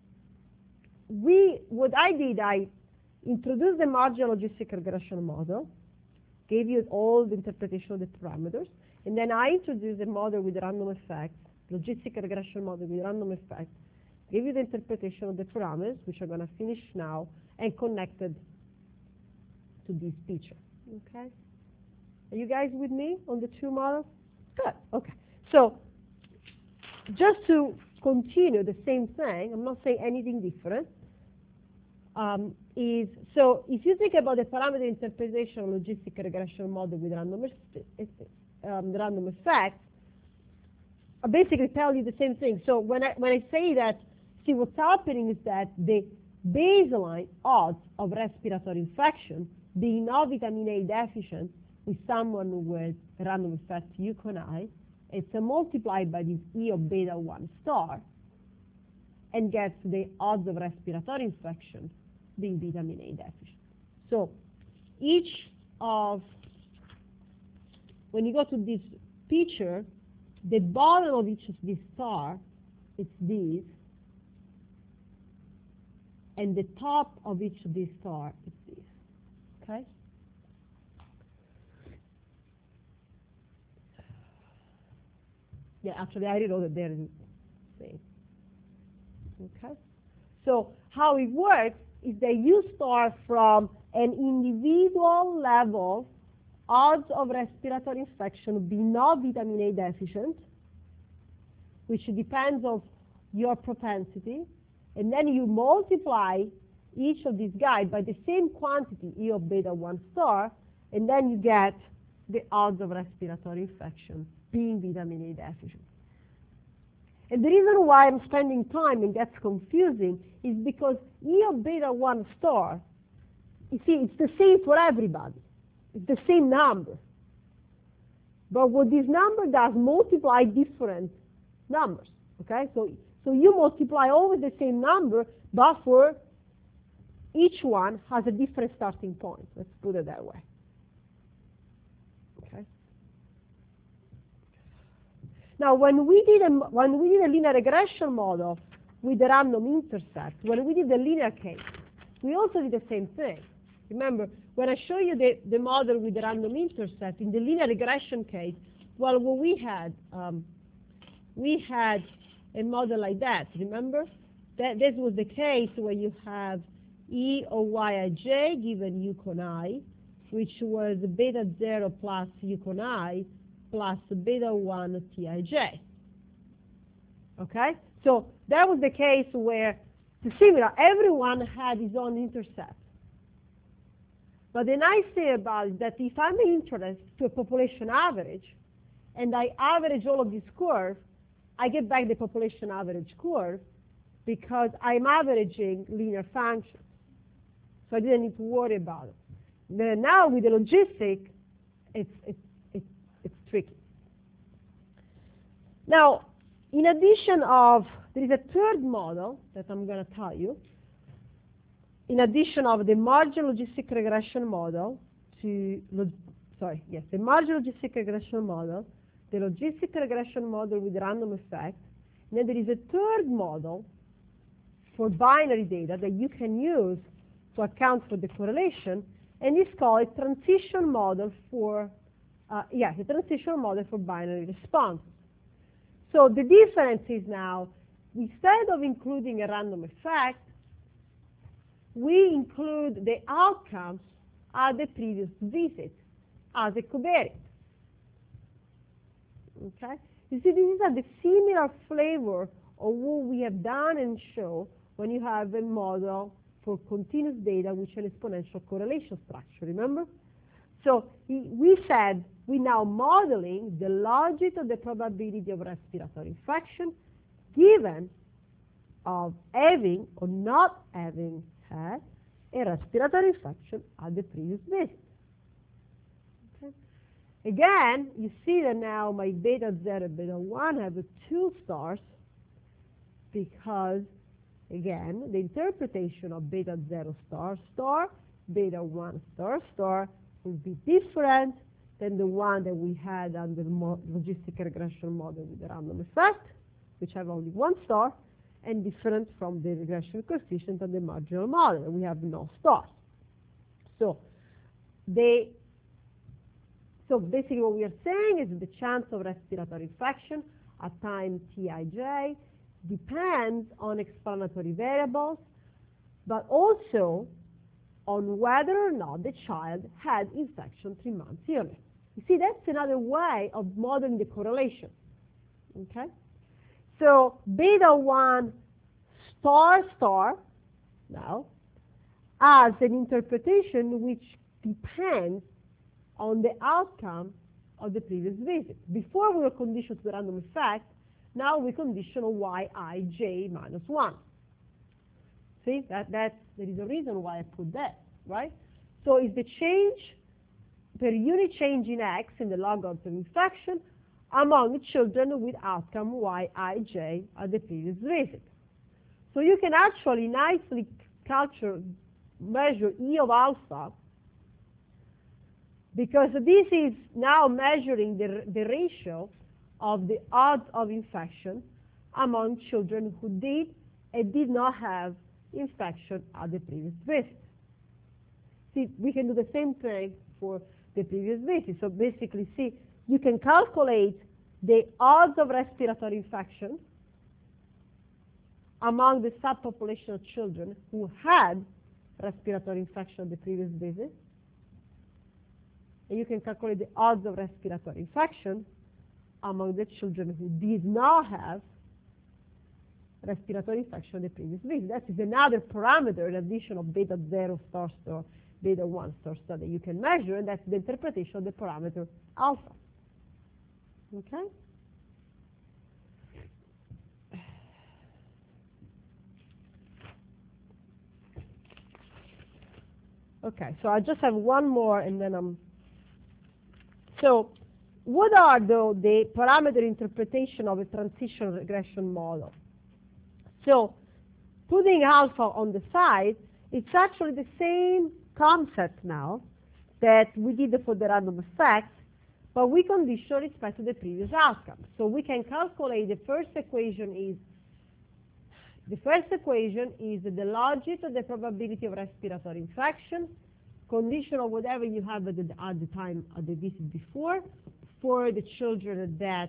what I did, I introduced the marginal logistic regression model, gave you all the interpretation of the parameters, and then I introduced a model with random effects, logistic regression model with random effects, gave you the interpretation of the parameters, which I'm going to finish now, and connected to this picture. Okay? Are you guys with me on the two models? Good. Okay. So just to continue the same thing, I'm not saying anything different, so if you think about the parameter interpretation of logistic regression model with random effects, I basically tell you the same thing. So when I say that, see what's happening is that the baseline odds of respiratory infection being not vitamin A deficient with someone with random effect UConI, it's multiplied by this E of beta 1 star and gets the odds of respiratory infection being vitamin A deficient. So when you go to this picture, the bottom of each of these stars, it's this, and the top of each of these stars is this. Okay? Yeah, actually, I rewrote it there in the same. Okay? So how it works is that you start from an individual level odds of respiratory infection being not vitamin A deficient, which depends on your propensity, and then you multiply each of these guys by the same quantity, E of beta 1 star, and then you get the odds of respiratory infection being vitamin A deficient. And the reason why I'm spending time and gets confusing is because E of beta 1 star, you see, it's the same for everybody. It's the same number. But what this number does, multiply different numbers. Okay? So you multiply always the same number, but for each one has a different starting point. Let's put it that way. Okay? Now, when we did a linear regression model with the random intercept, when we did the linear case, we also did the same thing. Remember, when I show you the model with the random intercept, in the linear regression case, well, what we had a model like that. Remember? This was the case where you have E of Yij given U con I, which was beta 0 plus U con I plus beta 1 Tij. Okay? So that was the case where, similar, everyone had his own intercept. But the nice thing about it is that if I'm interested to a population average, and I average all of these curves, I get back the population average curve because I'm averaging linear functions. So I didn't need to worry about it. But now with the logistic, it's tricky. Now, in addition there is a third model that I'm going to tell you. In addition of the marginal logistic regression model the marginal logistic regression model, the logistic regression model with random effect, and then there is a third model for binary data that you can use to account for the correlation, and it's called a transition model for binary response. So the difference is now instead of including a random effect, we include the outcomes at the previous visit as a covariate. Okay? You see, these are the similar flavor of what we have done and show when you have a model for continuous data with an exponential correlation structure, remember? So we said we're now modeling the logit of the probability of respiratory infection given of having or not having had a respiratory infection at the previous visit. Okay. Again, you see that now my beta 0 and beta 1 have 2 stars because, again, the interpretation of beta 0 star star, beta 1 star star will be different than the one that we had under the logistic regression model with the random effect, which have only 1 star, and different from the regression coefficient of the marginal model, and we have no stars. So basically what we are saying is the chance of respiratory infection at time Tij depends on explanatory variables, but also on whether or not the child had infection 3 months earlier. You see, that's another way of modeling the correlation. Okay? So beta 1 star star now has an interpretation which depends on the outcome of the previous visit. Before we were conditioned to the random effect, now we condition Yij minus 1. See, there is a reason why I put that, right? So it's the change per unit change in X in the logarithm of infection among children with outcome Yij at the previous visit. So you can actually nicely measure E of alpha, because this is now measuring the ratio of the odds of infection among children who did and did not have infection at the previous visit. See, we can do the same thing for the previous visit. So basically, see, you can calculate the odds of respiratory infection among the subpopulation of children who had respiratory infection at the previous visit. And you can calculate the odds of respiratory infection among the children who did not have respiratory infection at the previous visit. That is another parameter in addition of beta 0 star star, beta 1 star star that you can measure, and that's the interpretation of the parameter alpha. Okay? Okay, so I just have one more and then so what are the parameter interpretation of a transition regression model? So putting alpha on the side, it's actually the same concept now that we did for the random effect, but we condition respect to the previous outcome. So we can calculate the first equation is the logit of the probability of respiratory infection, condition of whatever you have at the time of the visit before, for the children that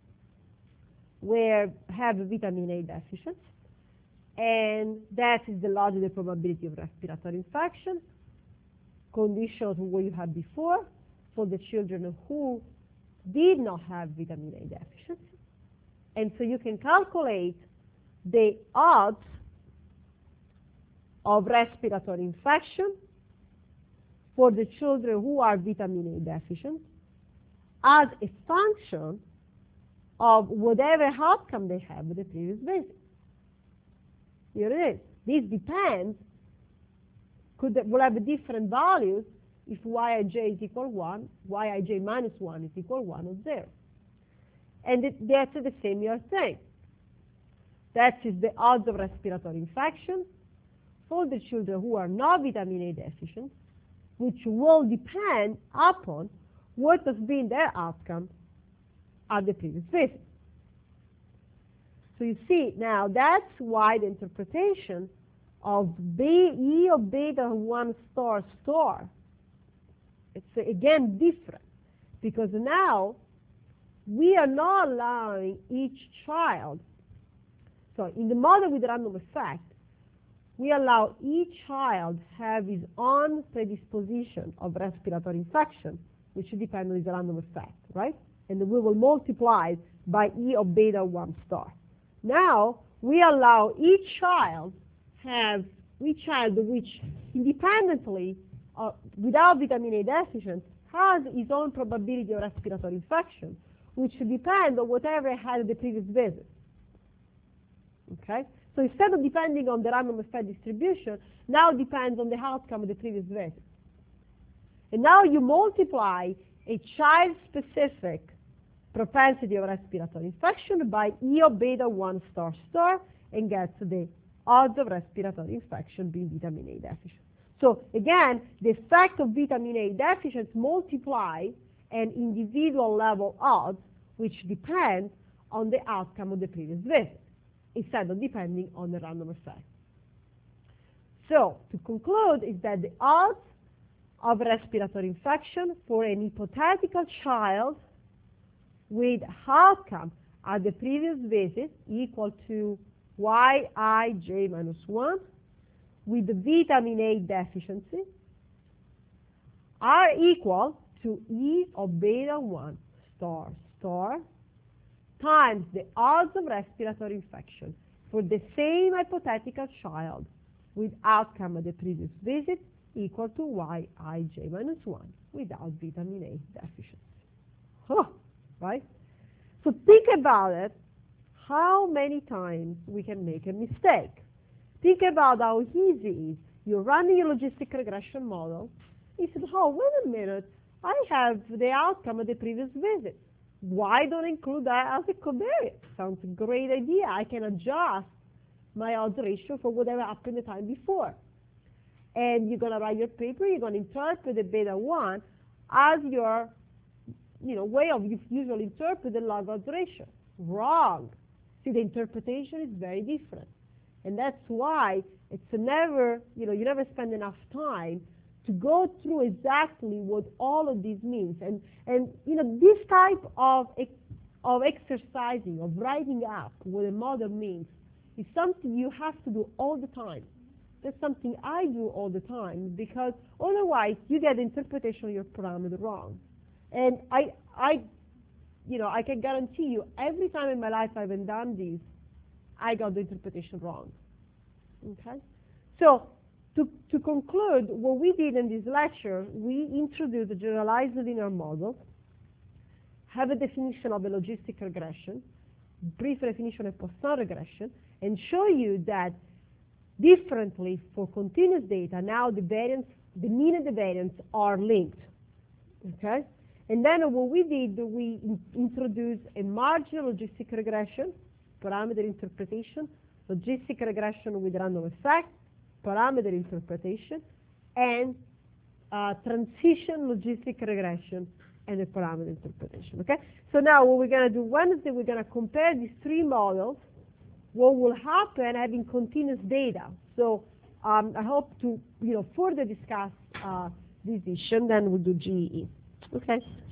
have vitamin A deficiency, and that is the logit of the probability of respiratory infection, condition of what you had before for the children who did not have vitamin A deficiency. And so you can calculate the odds of respiratory infection for the children who are vitamin A deficient as a function of whatever outcome they have with the previous visit. Here it is. This depends, will have different values if Yij is equal 1, Yij minus 1 is equal 1 or 0. And that's the similar thing. That is the odds of respiratory infection for the children who are not vitamin A deficient, which will depend upon what has been their outcome at the previous visit. So you see, now that's why the interpretation of E of beta 1 star star, it's again different, because now we are not allowing each child So in the model with random effect, we allow each child have his own predisposition of respiratory infection, which depends on his random effect, right? And we will multiply by E of beta 1 star. Now, we allow each child which independently, without vitamin A deficiency, has his own probability of respiratory infection, which depends on whatever had the previous visit. Okay? So instead of depending on the random effect distribution, now it depends on the outcome of the previous visit. And now you multiply a child-specific propensity of respiratory infection by E of beta 1 star star and get the odds of respiratory infection being vitamin A deficient. So again, the effect of vitamin A deficiency multiply an individual level odds which depend on the outcome of the previous visit, instead of depending on the random effect. So to conclude is that the odds of respiratory infection for an hypothetical child with outcome at the previous visit equal to Yij minus 1 with the vitamin A deficiency are equal to E of beta 1 star star times the odds of respiratory infection for the same hypothetical child with outcome at the previous visit equal to Yij minus 1 without vitamin A deficiency. Huh, right? So think about it, how many times we can make a mistake. Think about how easy it is. You're running a logistic regression model. You said, oh, wait a minute, I have the outcome of the previous visit. Why don't I include that as a covariate? Sounds a great idea. I can adjust my odds ratio for whatever happened the time before. And you're going to write your paper, you're going to interpret the beta 1 as your way of usually interpret the log odds ratio. Wrong. See, the interpretation is very different. And that's why it's never, you never spend enough time to go through exactly what all of this means. And this type of exercising, of writing up what a model means, is something you have to do all the time. That's something I do all the time, because otherwise you get the interpretation of your parameter wrong. And I can guarantee you, every time in my life I've done this, I got the interpretation wrong. Okay? So to conclude, what we did in this lecture, we introduced a generalized linear model, have a definition of a logistic regression, brief definition of Poisson regression, and show you that differently for continuous data, now the mean and the variance are linked. Okay? And then what we did, we introduced a marginal logistic regression, parameter interpretation, logistic regression with random effect, parameter interpretation, and transition logistic regression and a parameter interpretation. Okay? So now what we're going to do Wednesday, we're going to compare these three models, what will happen having continuous data. So I hope to further discuss this issue, then we'll do GEE. Okay.